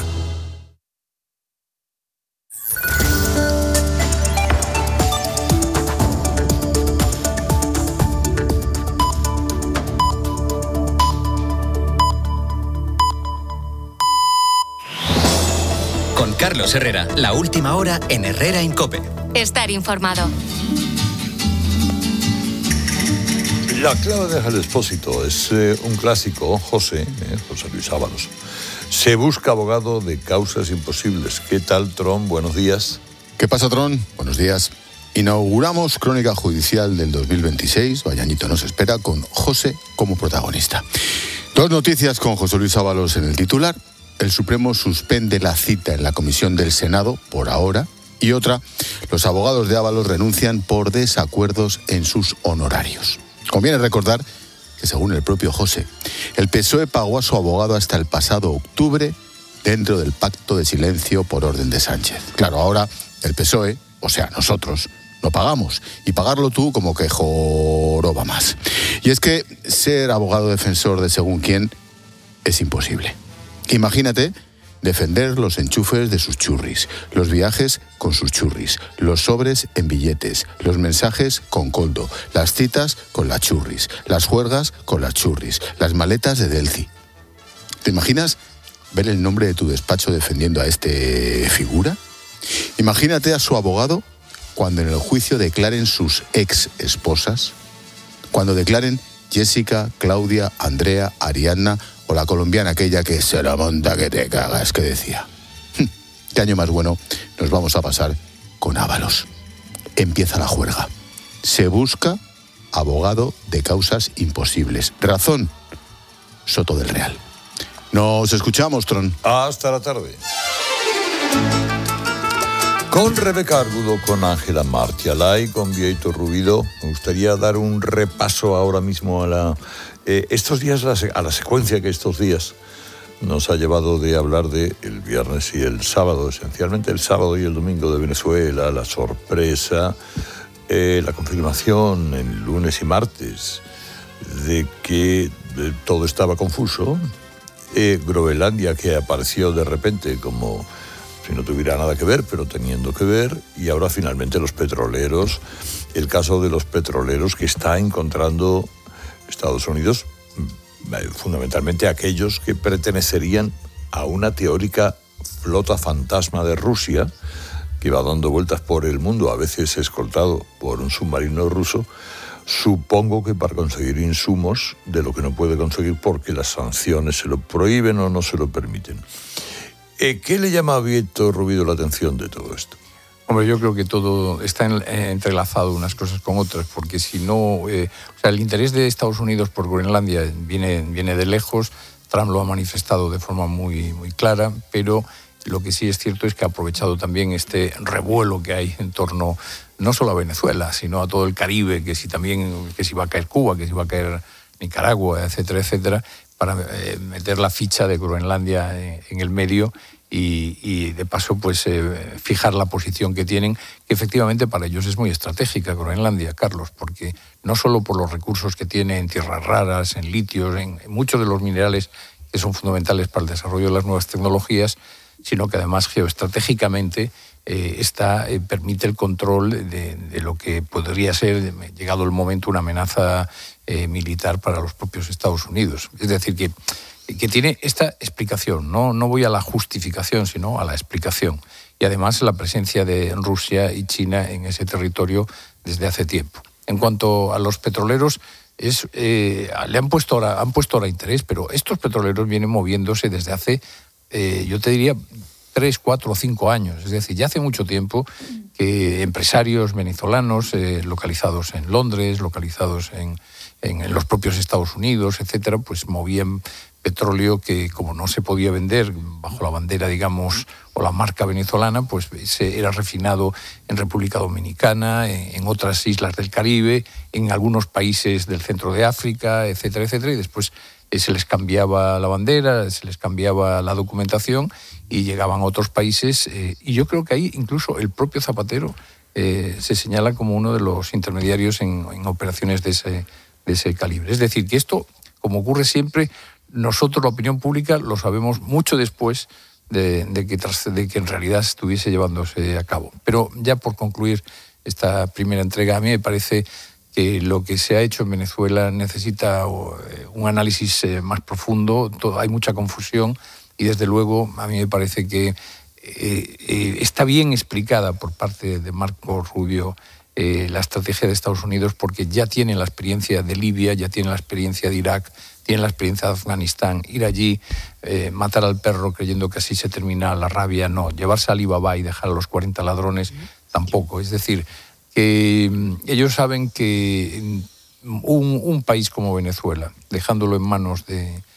Con Carlos Herrera, la última hora en Herrera en COPE. Estar informado. La clave del expósito es un clásico, José Luis Ábalos. Se busca abogado de causas imposibles. ¿Qué tal, Tron? Buenos días. ¿Qué pasa, Tron? Buenos días. Inauguramos Crónica Judicial del 2026. Vaya añito nos espera, con José como protagonista. 2 noticias con José Luis Ábalos en el titular. El Supremo suspende la cita en la comisión del Senado por ahora. Y otra, los abogados de Ábalos renuncian por desacuerdos en sus honorarios. Conviene recordar que, según el propio José, el PSOE pagó a su abogado hasta el pasado octubre dentro del pacto de silencio por orden de Sánchez. Claro, ahora el PSOE, o sea, nosotros, no pagamos. Y pagarlo tú como que joroba más. Y es que ser abogado defensor de según quién es imposible. Imagínate defender los enchufes de sus churris, los viajes con sus churris, los sobres en billetes, los mensajes con coldo, las citas con las churris, las juergas con las churris, las maletas de Delci. ¿Te imaginas ver el nombre de tu despacho defendiendo a este figura? Imagínate a su abogado cuando en el juicio declaren sus ex esposas, cuando declaren Jessica, Claudia, Andrea, Ariadna o la colombiana aquella que se la monta que te cagas, que decía. ¿Qué año más bueno nos vamos a pasar con Ábalos? Empieza la juerga. Se busca abogado de causas imposibles. Razón, Soto del Real. Nos escuchamos, Tron. Hasta la tarde. Con Rebeca Argudo, con Ángela Martialay, con Vieito Rubido, me gustaría dar un repaso ahora mismo a estos días, a la secuencia que estos días nos ha llevado de hablar de el viernes y el sábado, esencialmente el sábado y el domingo de Venezuela, la sorpresa, la confirmación el lunes y martes de que todo estaba confuso, Groenlandia, que apareció de repente como si no tuviera nada que ver, pero teniendo que ver, y ahora finalmente los petroleros, el caso de los petroleros que está encontrando Estados Unidos, fundamentalmente aquellos que pertenecerían a una teórica flota fantasma de Rusia, que va dando vueltas por el mundo, a veces escoltado por un submarino ruso, supongo que para conseguir insumos de lo que no puede conseguir porque las sanciones se lo prohíben o no se lo permiten. ¿Qué le llama a Vieito Rubido la atención de todo esto? Hombre, yo creo que todo está entrelazado unas cosas con otras, porque si no... el interés de Estados Unidos por Groenlandia viene de lejos. Trump lo ha manifestado de forma muy, muy clara, pero lo que sí es cierto es que ha aprovechado también este revuelo que hay en torno no solo a Venezuela, sino a todo el Caribe, que si va a caer Cuba, que si va a caer Nicaragua, etcétera, etcétera, para meter la ficha de Groenlandia en el medio y de paso pues fijar la posición que tienen, que efectivamente para ellos es muy estratégica Groenlandia, Carlos, porque no solo por los recursos que tiene en tierras raras, en litios, en muchos de los minerales que son fundamentales para el desarrollo de las nuevas tecnologías, sino que además geoestratégicamente permite el control de lo que podría ser, llegado el momento, una amenaza militar para los propios Estados Unidos. Es decir, que tiene esta explicación, no voy a la justificación, sino a la explicación. Y además la presencia de Rusia y China en ese territorio desde hace tiempo. En cuanto a los petroleros, han puesto ahora interés, pero estos petroleros vienen moviéndose desde hace, yo te diría, 3, 4 o 5 años. Es decir, ya hace mucho tiempo que empresarios venezolanos localizados en Londres, localizados en los propios Estados Unidos, etcétera, pues movían petróleo que, como no se podía vender bajo la bandera, digamos, o la marca venezolana, pues era refinado en República Dominicana, en otras islas del Caribe, en algunos países del centro de África, etcétera, etcétera, y después se les cambiaba la bandera, se les cambiaba la documentación y llegaban a otros países. Y yo creo que ahí incluso el propio Zapatero se señala como uno de los intermediarios en operaciones de ese calibre. Es decir, que esto, como ocurre siempre, nosotros, la opinión pública, lo sabemos mucho después de que en realidad estuviese llevándose a cabo. Pero ya por concluir esta primera entrega, a mí me parece que lo que se ha hecho en Venezuela necesita un análisis más profundo. Hay mucha confusión y, desde luego, a mí me parece que está bien explicada por parte de Marco Rubio la estrategia de Estados Unidos, porque ya tienen la experiencia de Libia, ya tienen la experiencia de Irak, tienen la experiencia de Afganistán. Ir allí, matar al perro creyendo que así se termina la rabia, no. Llevarse a Alibaba y dejar a los 40 ladrones, tampoco. Es decir, que ellos saben que un país como Venezuela, dejándolo en manos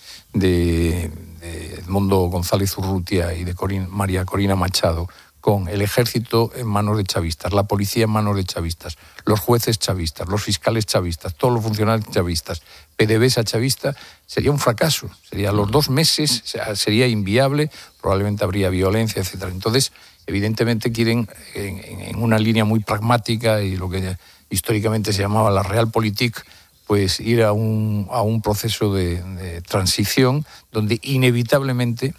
de Edmundo González Urrutia y de María Corina Machado, con el ejército en manos de chavistas, la policía en manos de chavistas, los jueces chavistas, los fiscales chavistas, todos los funcionarios chavistas, PDVSA chavista, sería un fracaso. Sería los 2 meses, sería inviable, probablemente habría violencia, etcétera. Entonces, evidentemente quieren, en una línea muy pragmática y lo que históricamente se llamaba la realpolitik, pues ir a un proceso de transición donde inevitablemente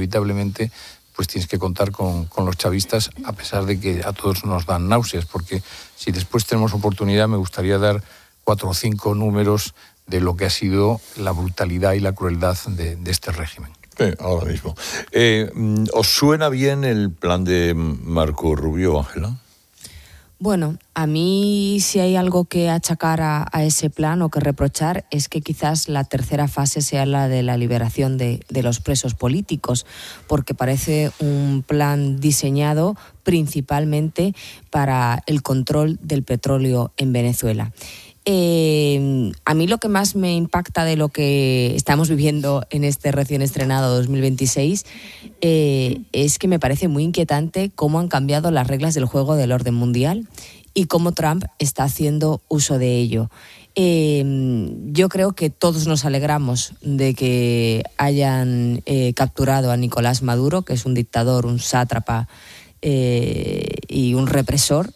pues tienes que contar con los chavistas, a pesar de que a todos nos dan náuseas, porque si después tenemos oportunidad me gustaría dar 4 o 5 números de lo que ha sido la brutalidad y la crueldad de este régimen. Ahora mismo. ¿Os suena bien el plan de Marco Rubio, Ángela? Bueno, a mí si hay algo que achacar a ese plan o que reprochar es que quizás la tercera fase sea la de la liberación de los presos políticos, porque parece un plan diseñado principalmente para el control del petróleo en Venezuela. A mí lo que más me impacta de lo que estamos viviendo en este recién estrenado 2026 es que me parece muy inquietante cómo han cambiado las reglas del juego del orden mundial y cómo Trump está haciendo uso de ello. Yo creo que todos nos alegramos de que hayan capturado a Nicolás Maduro, que es un dictador, un sátrapa y un represor.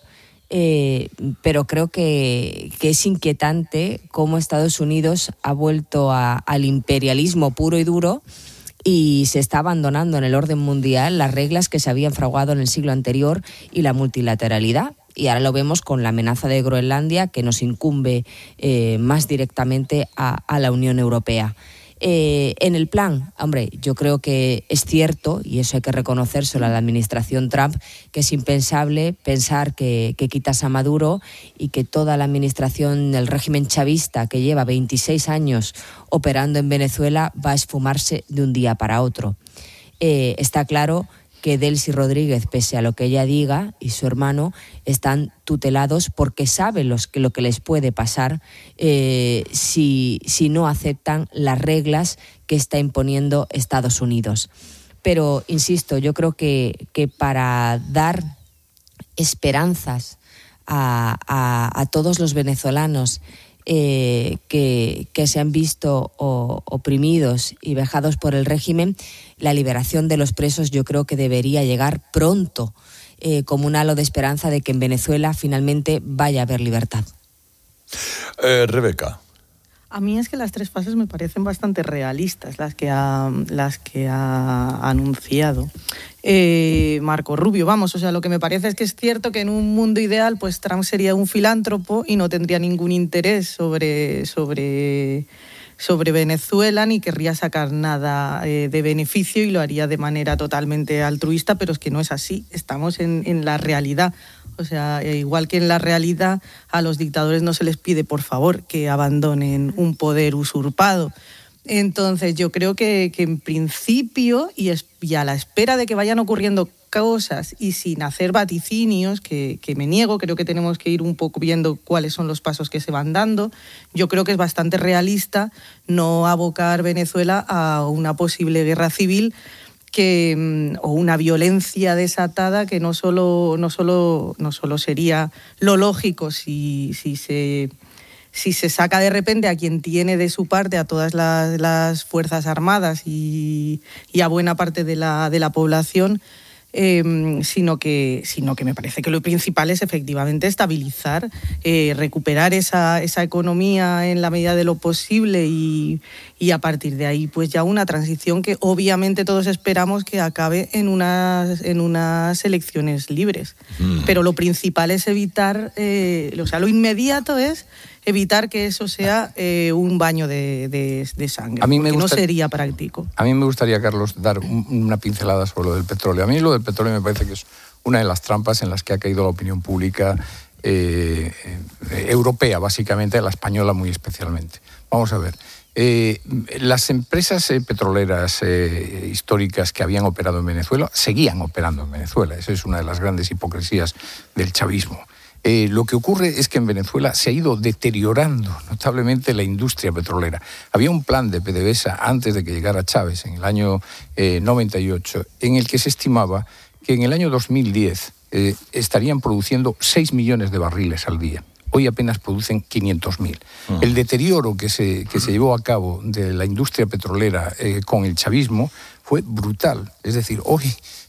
Pero creo que es inquietante cómo Estados Unidos ha vuelto al imperialismo puro y duro y se está abandonando en el orden mundial las reglas que se habían fraguado en el siglo anterior y la multilateralidad. Y ahora lo vemos con la amenaza de Groenlandia, que nos incumbe más directamente a la Unión Europea. En el plan, hombre, yo creo que es cierto, y eso hay que reconocérselo a la administración Trump, que es impensable pensar que quitas a Maduro y que toda la administración del régimen chavista, que lleva 26 años operando en Venezuela, va a esfumarse de un día para otro. Está claro que Delcy Rodríguez, pese a lo que ella diga, y su hermano, están tutelados porque saben lo que les puede pasar si no aceptan las reglas que está imponiendo Estados Unidos. Pero, insisto, yo creo que para dar esperanzas a todos los venezolanos que se han visto oprimidos y vejados por el régimen, la liberación de los presos yo creo que debería llegar pronto como un halo de esperanza de que en Venezuela finalmente vaya a haber libertad. Rebeca. A mí es que las 3 fases me parecen bastante realistas, las que ha anunciado Marco Rubio. Vamos, o sea, lo que me parece es que es cierto que en un mundo ideal, pues Trump sería un filántropo y no tendría ningún interés sobre Venezuela, ni querría sacar nada de beneficio y lo haría de manera totalmente altruista, pero es que no es así. Estamos en la realidad. O sea, igual que en la realidad, a los dictadores no se les pide, por favor, que abandonen un poder usurpado. Entonces, yo creo que en principio, y a la espera de que vayan ocurriendo cosas y sin hacer vaticinios, que me niego, creo que tenemos que ir un poco viendo cuáles son los pasos que se van dando. Yo creo que es bastante realista no abocar Venezuela a una posible guerra civil o una violencia desatada que no solo sería lo lógico si se saca de repente a quien tiene de su parte a todas las Fuerzas Armadas y a buena parte de la población, sino que me parece que lo principal es efectivamente estabilizar, recuperar esa economía en la medida de lo posible y a partir de ahí pues ya una transición que obviamente todos esperamos que acabe en unas elecciones libres. Pero lo principal es evitar, lo inmediato es evitar que eso sea un baño de sangre, porque no sería práctico. A mí me gustaría, Carlos, dar una pincelada sobre lo del petróleo. A mí lo del petróleo me parece que es una de las trampas en las que ha caído la opinión pública europea, básicamente, la española muy especialmente. Vamos a ver. Las empresas petroleras históricas que habían operado en Venezuela seguían operando en Venezuela. Esa es una de las grandes hipocresías del chavismo. Lo que ocurre es que en Venezuela se ha ido deteriorando notablemente la industria petrolera. Había un plan de PDVSA antes de que llegara Chávez, en el año 98, en el que se estimaba que en el año 2010 estarían produciendo 6 millones de barriles al día. Hoy apenas producen 500.000. El deterioro que se llevó a cabo de la industria petrolera con el chavismo fue brutal. Es decir, hoy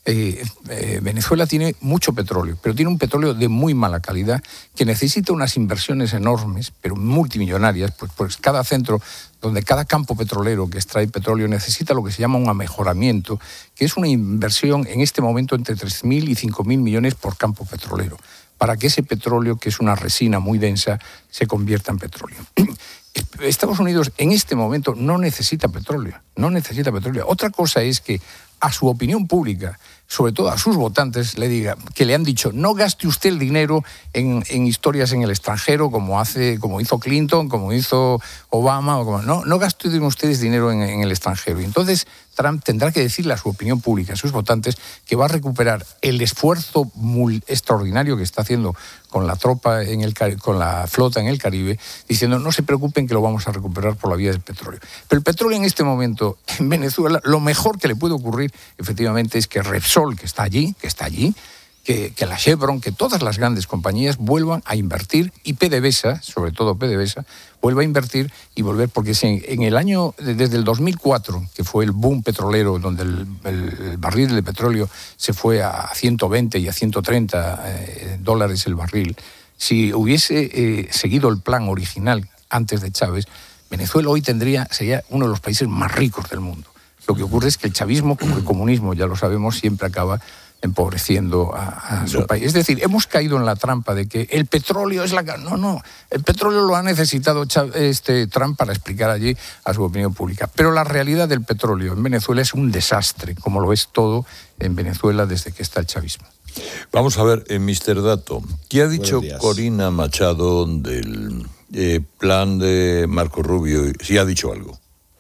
Venezuela tiene mucho petróleo, pero tiene un petróleo de muy mala calidad que necesita unas inversiones enormes, pero multimillonarias, pues cada centro, donde cada campo petrolero que extrae petróleo necesita lo que se llama un amejoramiento, que es una inversión en este momento entre 3.000 y 5.000 millones por campo petrolero, para que ese petróleo, que es una resina muy densa, se convierta en petróleo. Estados Unidos en este momento no necesita petróleo, Otra cosa es que a su opinión pública, sobre todo a sus votantes, le diga, que le han dicho, no gaste usted el dinero en historias en el extranjero como hizo Clinton, como hizo Obama, no gasten ustedes dinero en el extranjero. Y entonces Trump tendrá que decirle a su opinión pública, a sus votantes, que va a recuperar el esfuerzo extraordinario que está haciendo con la tropa, con la flota en el Caribe, diciendo, no se preocupen que lo vamos a recuperar por la vía del petróleo. Pero el petróleo en este momento, en Venezuela, lo mejor que le puede ocurrir, efectivamente, es que Repsol, que está allí, que la Chevron, que todas las grandes compañías vuelvan a invertir, y PDVSA, sobre todo PDVSA, vuelva a invertir y volver, porque si en el año, desde el 2004, que fue el boom petrolero, donde el barril de petróleo se fue a 120 y a 130 dólares el barril, si hubiese seguido el plan original antes de Chávez, Venezuela hoy sería uno de los países más ricos del mundo. Lo que ocurre es que el chavismo, como el comunismo, ya lo sabemos, siempre acaba empobreciendo a su país. Es decir, hemos caído en la trampa de que el petróleo es la... No, el petróleo lo ha necesitado Trump para explicar allí a su opinión pública. Pero la realidad del petróleo en Venezuela es un desastre, como lo es todo en Venezuela desde que está el chavismo. Vamos a ver, Mr. Dato, ¿qué ha dicho Corina Machado del plan de Marco Rubio? ¿Sí ha dicho algo?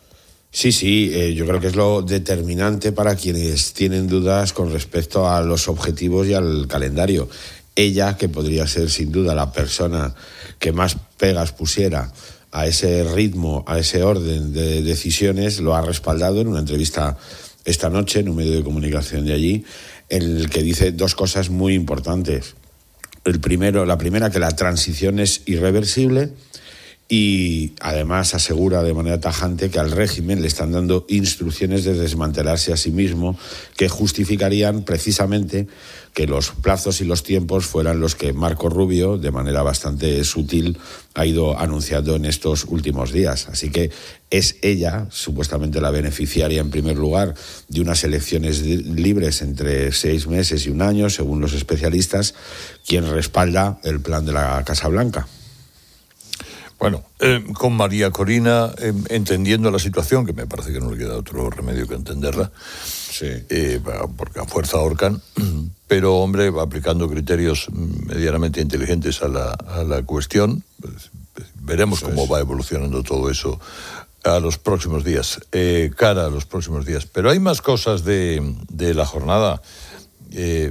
Sí, yo creo que es lo determinante para quienes tienen dudas con respecto a los objetivos y al calendario. Ella, que podría ser sin duda la persona que más pegas pusiera a ese ritmo, a ese orden de decisiones, lo ha respaldado en una entrevista esta noche en un medio de comunicación de allí, en el que dice dos cosas muy importantes. La primera, que la transición es irreversible, y además asegura de manera tajante que al régimen le están dando instrucciones de desmantelarse a sí mismo, que justificarían precisamente que los plazos y los tiempos fueran los que Marco Rubio, de manera bastante sutil, ha ido anunciando en estos últimos días. Así que es ella, supuestamente la beneficiaria en primer lugar, de unas elecciones libres entre 6 meses y 1 año, según los especialistas, quien respalda el plan de la Casa Blanca. Bueno, con María Corina, entendiendo la situación, que me parece que no le queda otro remedio que entenderla, sí. Porque a fuerza ahorcan, pero, hombre, va aplicando criterios medianamente inteligentes a la cuestión. Pues, veremos cómo va evolucionando todo eso a los próximos días, cara a los próximos días. Pero hay más cosas de la jornada, que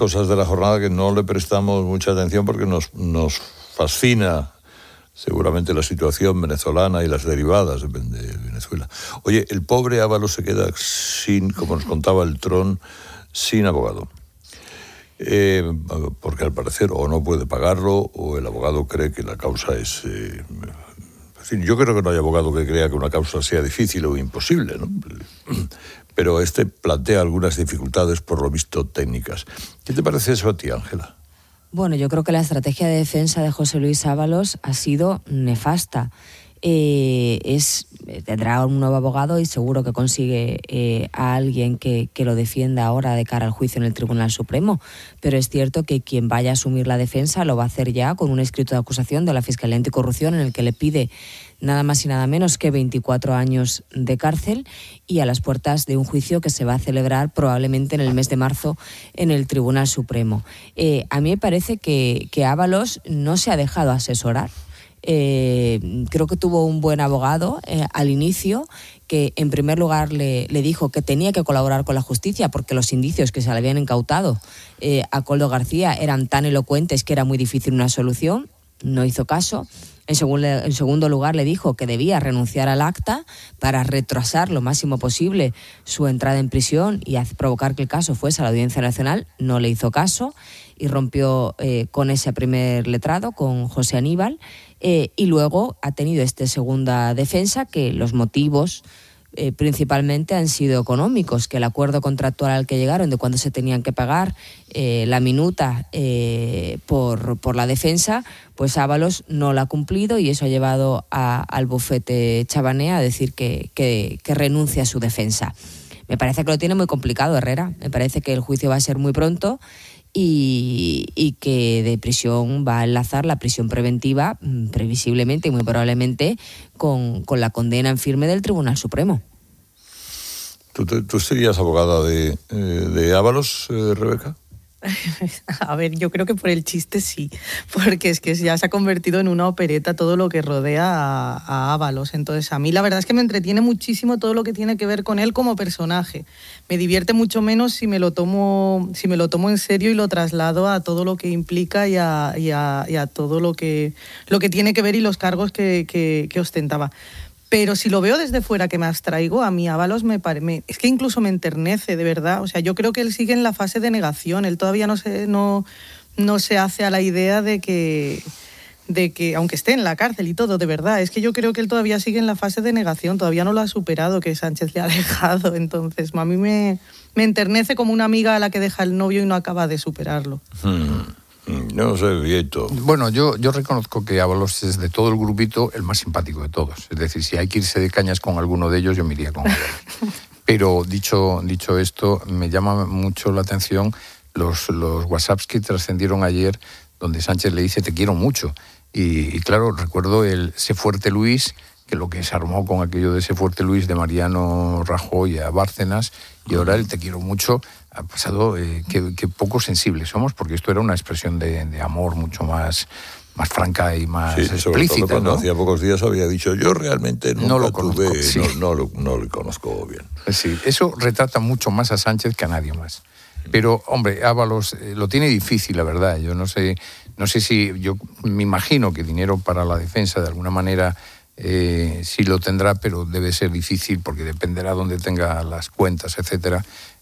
no le prestamos mucha atención porque nos fascina seguramente la situación venezolana y las derivadas de Venezuela. Oye, el pobre Ábalos se queda sin, como nos contaba el Tron, sin abogado. Porque al parecer o no puede pagarlo o el abogado cree que la causa es... yo creo que no hay abogado que crea que una causa sea difícil o imposible, ¿no? pero este plantea algunas dificultades, por lo visto, técnicas. ¿Qué te parece eso a ti, Ángela? Bueno, yo creo que la estrategia de defensa de José Luis Ábalos ha sido nefasta. Tendrá un nuevo abogado y seguro que consigue a alguien que lo defienda ahora de cara al juicio en el Tribunal Supremo, pero es cierto que quien vaya a asumir la defensa lo va a hacer ya con un escrito de acusación de la Fiscalía Anticorrupción en el que le pide nada más y nada menos que 24 años de cárcel y a las puertas de un juicio que se va a celebrar probablemente en el mes de marzo en el Tribunal Supremo. A mí me parece que Ábalos no se ha dejado asesorar. Creo que tuvo un buen abogado al inicio, que en primer lugar le dijo que tenía que colaborar con la justicia porque los indicios que se le habían incautado a Koldo García eran tan elocuentes que era muy difícil una solución. No hizo caso. En segundo lugar, le dijo que debía renunciar al acta para retrasar lo máximo posible su entrada en prisión y provocar que el caso fuese a la Audiencia Nacional. No le hizo caso y rompió con ese primer letrado, con José Aníbal, y luego ha tenido esta segunda defensa, que los motivos principalmente han sido económicos, que el acuerdo contractual al que llegaron de cuándo se tenían que pagar la minuta por la defensa, pues Ábalos no la ha cumplido y eso ha llevado al bufete Chabanné a decir que renuncia a su defensa. Me parece que lo tiene muy complicado Herrera, me parece que el juicio va a ser muy pronto y que de prisión va a enlazar la prisión preventiva previsiblemente y muy probablemente con la condena en firme del Tribunal Supremo. ¿Tú serías abogada de Ábalos, Rebeca? A ver, yo creo que por el chiste sí, porque es que ya se ha convertido en una opereta todo lo que rodea a Ábalos. Entonces, a mí la verdad es que me entretiene muchísimo todo lo que tiene que ver con él como personaje. Me divierte mucho menos si me lo tomo en serio y lo traslado a todo lo que implica y a todo lo que tiene que ver y los cargos que ostentaba. Pero si lo veo desde fuera, que me abstraigo, a mí Ábalos es que incluso me enternece, de verdad. O sea, yo creo que él sigue en la fase de negación. Él todavía no se hace a la idea de que, aunque esté en la cárcel y todo, de verdad, es que yo creo que él todavía sigue en la fase de negación, todavía no lo ha superado, que Sánchez le ha dejado. Entonces, a mí me enternece como una amiga a la que deja el novio y no acaba de superarlo. No sé, Vieto. Bueno, yo reconozco que Ábalos es de todo el grupito el más simpático de todos. Es decir, si hay que irse de cañas con alguno de ellos, yo me iría con Ábalos. Pero dicho esto, me llama mucho la atención los WhatsApps que trascendieron ayer, donde Sánchez le dice te quiero mucho. Y claro, recuerdo el Sé fuerte Luis, que lo que se armó con aquello de Sé fuerte Luis de Mariano Rajoy a Bárcenas, y ahora el te quiero mucho ha pasado, que poco sensibles somos, porque esto era una expresión de amor mucho más franca y más explícita. Sobre todo cuando hacía pocos días había dicho yo realmente nunca no lo conozco, no lo conozco bien. Sí, eso retrata mucho más a Sánchez que a nadie más. Pero, hombre, Ábalos lo tiene difícil, la verdad. Yo no sé si, yo me imagino que dinero para la defensa de alguna manera sí lo tendrá, pero debe ser difícil porque dependerá dónde tenga las cuentas, etcétera.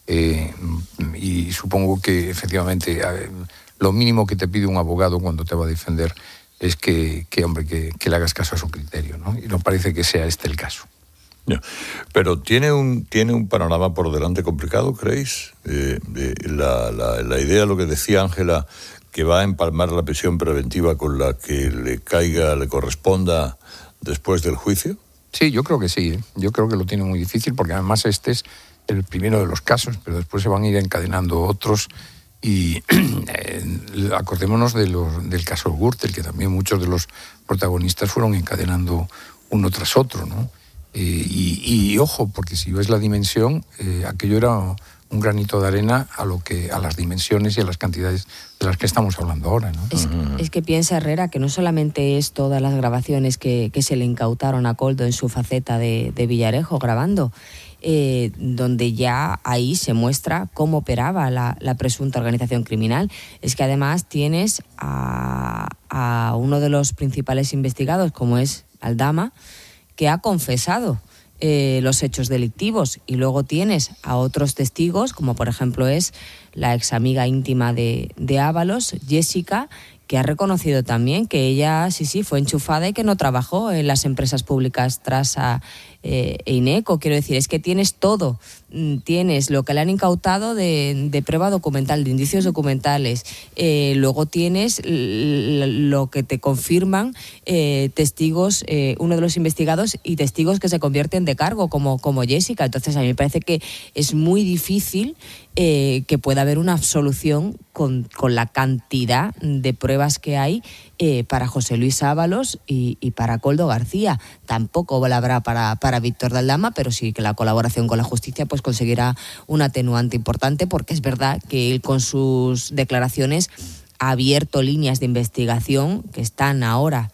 Y supongo que efectivamente lo mínimo que te pide un abogado cuando te va a defender es que le hagas caso a su criterio, ¿no? Y no parece que sea este el caso. No. Pero tiene un panorama por delante complicado, ¿creéis? La idea, lo que decía Ángela, que va a empalmar la prisión preventiva con la que le corresponda después del juicio. Sí, yo creo que sí. Yo creo que lo tiene muy difícil porque además este es el primero de los casos, pero después se van a ir encadenando otros y acordémonos del caso Gürtel, que también muchos de los protagonistas fueron encadenando uno tras otro, ¿no? Y ojo, porque si ves la dimensión, aquello era un granito de arena a las dimensiones y a las cantidades de las que estamos hablando ahora, ¿no? Es que piensa Herrera que no solamente es todas las grabaciones que se le incautaron a Koldo en su faceta de Villarejo grabando, donde ya ahí se muestra cómo operaba la presunta organización criminal. Es que además tienes a uno de los principales investigados, como es Aldama, que ha confesado los hechos delictivos, y luego tienes a otros testigos, como por ejemplo es la ex amiga íntima de Ábalos, Jessica, que ha reconocido también que ella sí fue enchufada y que no trabajó en las empresas públicas tras INECO. Quiero decir, es que tienes todo. Tienes lo que le han incautado de prueba documental, de indicios documentales. Luego tienes lo que te confirman testigos, uno de los investigados y testigos que se convierten de cargo, como Jessica. Entonces, a mí me parece que es muy difícil que pueda haber una absolución con la cantidad de pruebas que hay para José Luis Ábalos y para Koldo García. Tampoco la habrá para Víctor de Aldama, pero sí que la colaboración con la justicia pues conseguirá un atenuante importante, porque es verdad que él con sus declaraciones ha abierto líneas de investigación que están ahora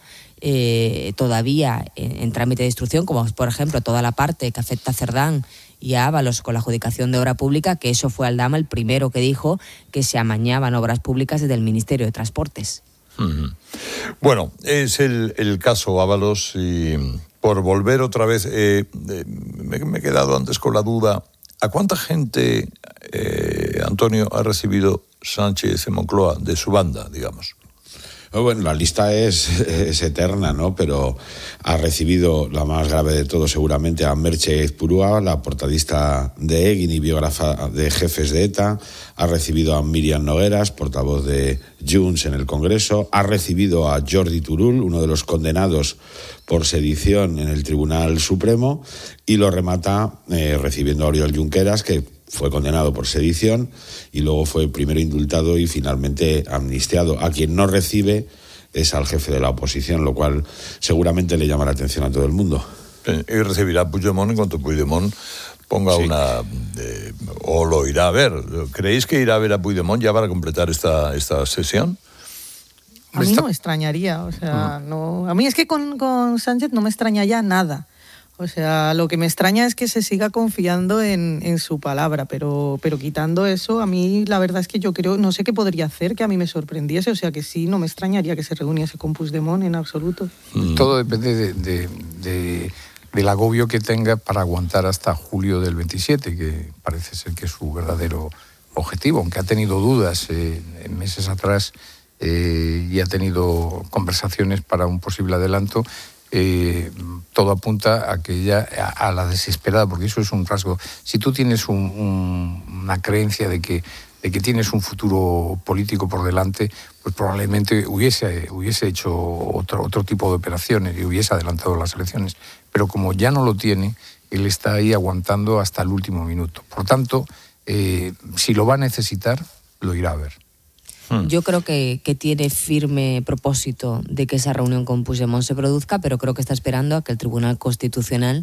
todavía en trámite de instrucción, como por ejemplo toda la parte que afecta a Cerdán y a Ábalos con la adjudicación de obra pública, que eso fue Aldama el primero que dijo que se amañaban obras públicas desde el Ministerio de Transportes. Bueno, es el caso Ábalos, y por volver otra vez, me he quedado antes con la duda. ¿A cuánta gente, Antonio, ha recibido Sánchez en Moncloa de su banda, digamos? Bueno, la lista es eterna, ¿no? Pero ha recibido, la más grave de todo seguramente, a Merche Ezpurua, la portadista de Egin y biógrafa de jefes de ETA. Ha recibido a Míriam Nogueras, portavoz de Junts en el Congreso. Ha recibido a Jordi Turull, uno de los condenados por sedición en el Tribunal Supremo. Y lo remata recibiendo a Oriol Junqueras, que fue condenado por sedición y luego fue primero indultado y finalmente amnistiado. A quien no recibe es al jefe de la oposición, lo cual seguramente le llama la atención a todo el mundo. Y recibirá a Puigdemont en cuanto Puigdemont ponga una... o lo irá a ver. ¿Creéis que irá a ver a Puigdemont ya para completar esta sesión? A mí no me extrañaría, o sea, no. A mí es que con Sánchez no me extraña ya nada. O sea, lo que me extraña es que se siga confiando en su palabra, pero quitando eso, a mí la verdad es que yo creo, no sé qué podría hacer que a mí me sorprendiese, o sea que sí, no me extrañaría que se reuniese con Puigdemont en absoluto. Todo depende del agobio que tenga para aguantar hasta julio del 27, que parece ser que es su verdadero objetivo, aunque ha tenido dudas meses atrás y ha tenido conversaciones para un posible adelanto. Todo apunta a que ella, a la desesperada, porque eso es un rasgo. Si tú tienes una creencia de que tienes un futuro político por delante, pues probablemente hubiese hecho otro tipo de operaciones y hubiese adelantado las elecciones. Pero como ya no lo tiene, él está ahí aguantando hasta el último minuto. Por tanto, si lo va a necesitar, lo irá a ver. Yo creo que tiene firme propósito de que esa reunión con Puigdemont se produzca, pero creo que está esperando a que el Tribunal Constitucional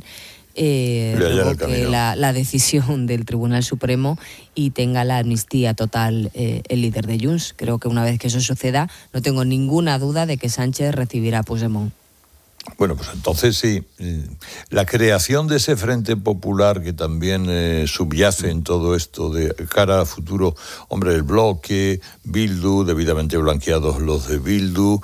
revoque la decisión del Tribunal Supremo y tenga la amnistía total el líder de Junts. Creo que una vez que eso suceda, no tengo ninguna duda de que Sánchez recibirá a Puigdemont. Bueno, pues entonces sí, la creación de ese Frente Popular que también subyace en todo esto de cara a futuro, hombre, el bloque, Bildu, debidamente blanqueados los de Bildu,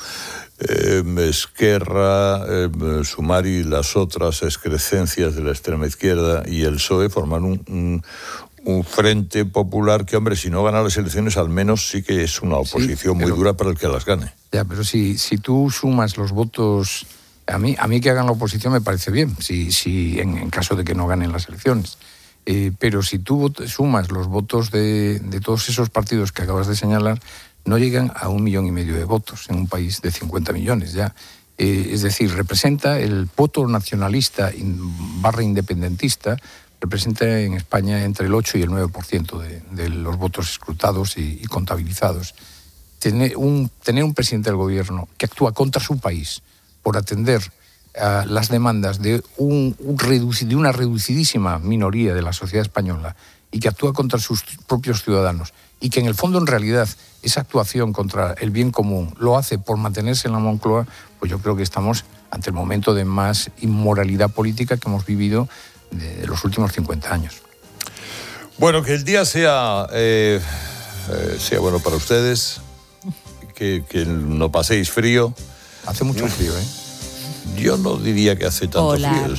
Esquerra, Sumar y las otras excrescencias de la extrema izquierda y el PSOE forman un Frente Popular que, hombre, si no gana las elecciones, al menos sí que es una oposición muy dura para el que las gane. Ya, pero si tú sumas los votos... A mí que hagan la oposición me parece bien, si en caso de que no ganen las elecciones. Pero si tú sumas los votos de todos esos partidos que acabas de señalar, no llegan a 1,5 millones de votos en un país de 50 millones ya. Es decir, representa el voto nacionalista / independentista, representa en España entre el 8 y el 9% de los votos escrutados y contabilizados. Tener un presidente del gobierno que actúa contra su país por atender a las demandas de una reducidísima minoría de la sociedad española y que actúa contra sus propios ciudadanos y que en el fondo en realidad esa actuación contra el bien común lo hace por mantenerse en la Moncloa, pues yo creo que estamos ante el momento de más inmoralidad política que hemos vivido de los últimos 50 años. Bueno, que el día sea bueno para ustedes, que no paséis frío. Hace mucho frío, ¿eh? Yo no diría que hace tanto frío.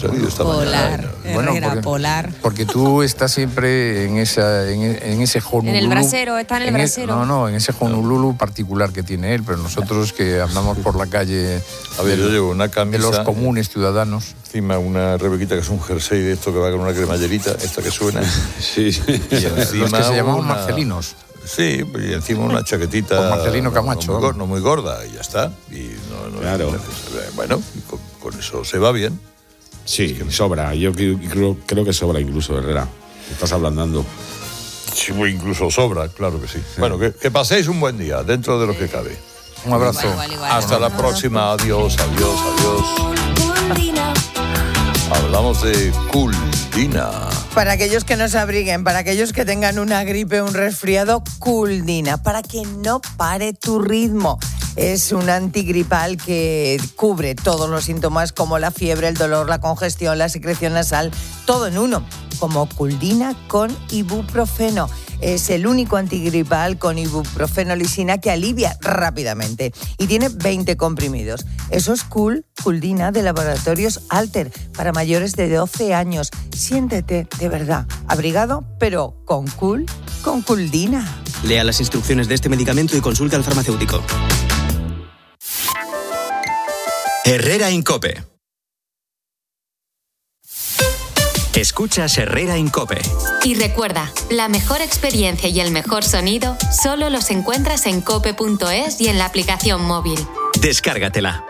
Polar. Porque tú estás siempre en ese Honolulu. En el brasero, está en el brasero. En ese Honolulu particular que tiene él, pero nosotros que andamos por la calle yo llevo una camisa de los comunes ciudadanos. encima una Rebequita que es un jersey de esto que va con una cremallerita, esta que suena. Sí. Y encima los que se llamaban marcelinos. Sí, y encima una chaquetita... Con Marcelino Camacho. No muy gorda, y ya está. Y claro. Bueno, con eso se va bien. Sí, sobra. Yo creo que sobra incluso, Herrera. Estás ablandando. Sí, incluso sobra, claro que sí. Bueno, que paséis un buen día, dentro de lo que cabe. Un abrazo. Igual. Hasta la próxima. Adiós. Hablamos de Culdina. Para aquellos que no se abriguen, para aquellos que tengan una gripe, un resfriado, Culdina, para que no pare tu ritmo. Es un antigripal que cubre todos los síntomas como la fiebre, el dolor, la congestión, la secreción nasal, todo en uno, como Culdina con ibuprofeno. Es el único antigripal con ibuprofeno lisina que alivia rápidamente y tiene 20 comprimidos. Eso es Culdina de Laboratorios Alter para mayores de 12 años. Siéntete de verdad abrigado, pero con Culdina. Lea las instrucciones de este medicamento y consulte al farmacéutico. Herrera en COPE. Escuchas Herrera en COPE. Y recuerda, la mejor experiencia y el mejor sonido solo los encuentras en cope.es y en la aplicación móvil. Descárgatela.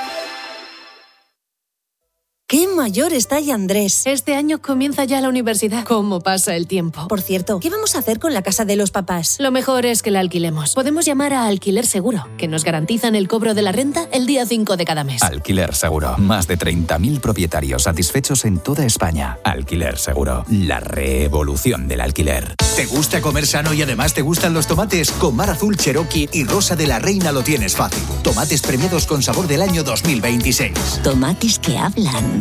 ¡Qué mayor está ya Andrés! Este año comienza ya la universidad. ¿Cómo pasa el tiempo? Por cierto, ¿qué vamos a hacer con la casa de los papás? Lo mejor es que la alquilemos. Podemos llamar a Alquiler Seguro, que nos garantizan el cobro de la renta el día 5 de cada mes. Alquiler Seguro. Más de 30.000 propietarios satisfechos en toda España. Alquiler Seguro. La revolución del alquiler. ¿Te gusta comer sano y además te gustan los tomates? Con Mar Azul, Cherokee y Rosa de la Reina lo tienes fácil. Tomates premiados con sabor del año 2026. Tomates que hablan.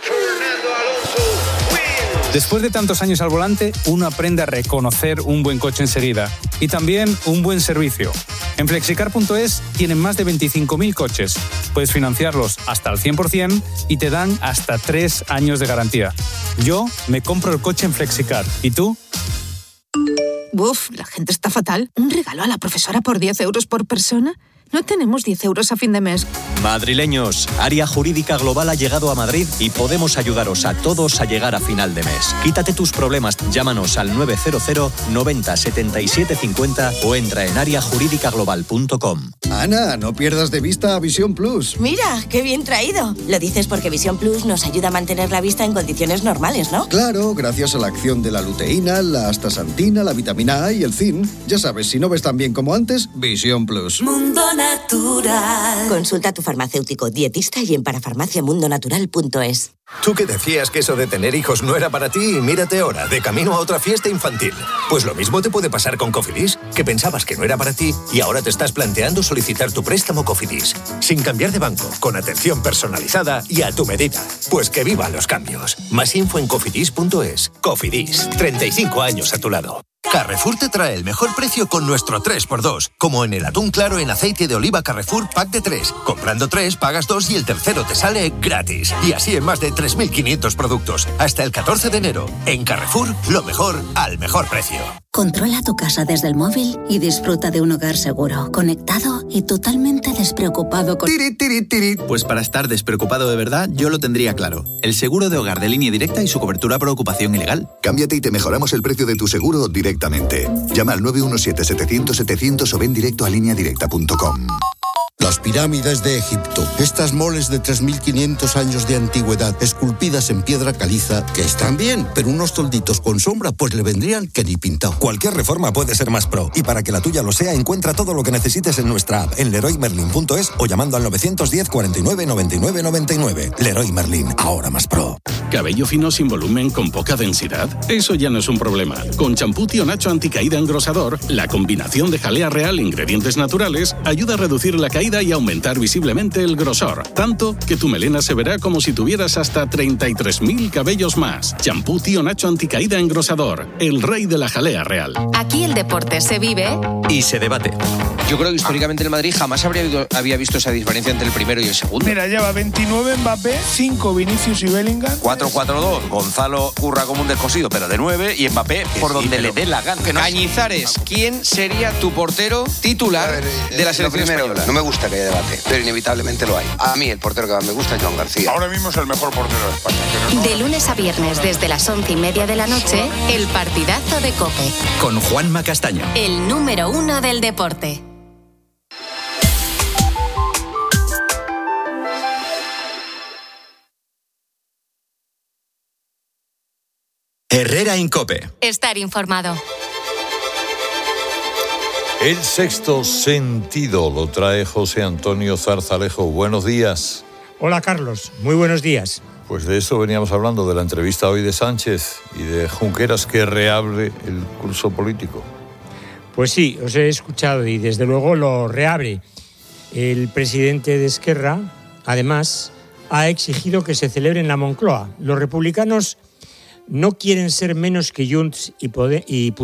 Después de tantos años al volante, uno aprende a reconocer un buen coche enseguida y también un buen servicio. En Flexicar.es tienen más de 25.000 coches. Puedes financiarlos hasta el 100% y te dan hasta 3 años de garantía. Yo me compro el coche en Flexicar. ¿Y tú? Uf, la gente está fatal. ¿Un regalo a la profesora por 10 euros por persona? No tenemos 10 euros a fin de mes. Madrileños, Área Jurídica Global ha llegado a Madrid y podemos ayudaros a todos a llegar a final de mes. Quítate tus problemas, llámanos al 900 90 77 50 o entra en areajurídicaglobal.com. Ana, no pierdas de vista a Visión Plus. Mira, qué bien traído. Lo dices porque Visión Plus nos ayuda a mantener la vista en condiciones normales, ¿no? Claro, gracias a la acción de la luteína, la astaxantina, la vitamina A y el zinc. Ya sabes, si no ves tan bien como antes, Visión Plus. Mundo Natural. Consulta a tu farmacéutico, dietista y en parafarmaciamundonatural.es. Tú que decías que eso de tener hijos no era para ti y mírate ahora, de camino a otra fiesta infantil. Pues lo mismo te puede pasar con Cofidis, que pensabas que no era para ti y ahora te estás planteando solicitar tu préstamo Cofidis. Sin cambiar de banco, con atención personalizada y a tu medida. Pues que vivan los cambios. Más info en cofidis.es. Cofidis, 35 años a tu lado. Carrefour te trae el mejor precio con nuestro 3x2, como en el atún claro en aceite de oliva Carrefour Pack de 3. Comprando 3, pagas 2 y el tercero te sale gratis. Y así en más de 3.500 productos. Hasta el 14 de enero. En Carrefour, lo mejor al mejor precio. Controla tu casa desde el móvil y disfruta de un hogar seguro, conectado y totalmente despreocupado con... Pues para estar despreocupado de verdad, yo lo tendría claro. El seguro de hogar de Línea Directa y su cobertura por ocupación ilegal. Cámbiate y te mejoramos el precio de tu seguro directamente. Llama al 917-700-700 o ven directo a lineadirecta.com. Las pirámides de Egipto, estas moles de 3.500 años de antigüedad, esculpidas en piedra caliza, que están bien, pero unos tolditos con sombra, pues le vendrían que ni pintado. Cualquier reforma puede ser más pro, y para que la tuya lo sea, encuentra todo lo que necesites en nuestra app, en leroymerlin.es o llamando al 910 49 99 99. Leroy Merlin, ahora más pro. ¿Cabello fino sin volumen con poca densidad? Eso ya no es un problema. Con champú Tío Nacho anticaída engrosador, la combinación de jalea real e ingredientes naturales ayuda a reducir la caída y aumentar visiblemente el grosor, tanto que tu melena se verá como si tuvieras hasta 33.000 cabellos más. Champú Tío Nacho anticaída engrosador, el rey de la jalea real. Aquí el deporte se vive y se debate. Yo creo que históricamente el Madrid jamás había visto esa diferencia entre el primero y el segundo. Mira, lleva 29 Mbappé, 5 Vinicius y Bellingham. 4-4-2, Gonzalo curra como un descosido, pero de 9, y Mbappé por donde le dé la gana. Cañizares, ¿quién sería tu portero titular de la selección española? No me gusta que haya debate, pero inevitablemente lo hay. A mí el portero que más me gusta es Joan García. Ahora mismo es el mejor portero de España. Pero no... De lunes a viernes desde las 11:30 de la noche, el partidazo de COPE. Con Juanma Castaño. El número 1 del deporte. Herrera en COPE. Estar informado. El sexto sentido lo trae José Antonio Zarzalejo. Buenos días. Hola Carlos, muy buenos días. Pues de eso veníamos hablando, de la entrevista hoy de Sánchez y de Junqueras, que reabre el curso político. Pues sí, os he escuchado y desde luego lo reabre. El presidente de Esquerra, además, ha exigido que se celebre en la Moncloa. Los republicanos no quieren ser menos que Junts y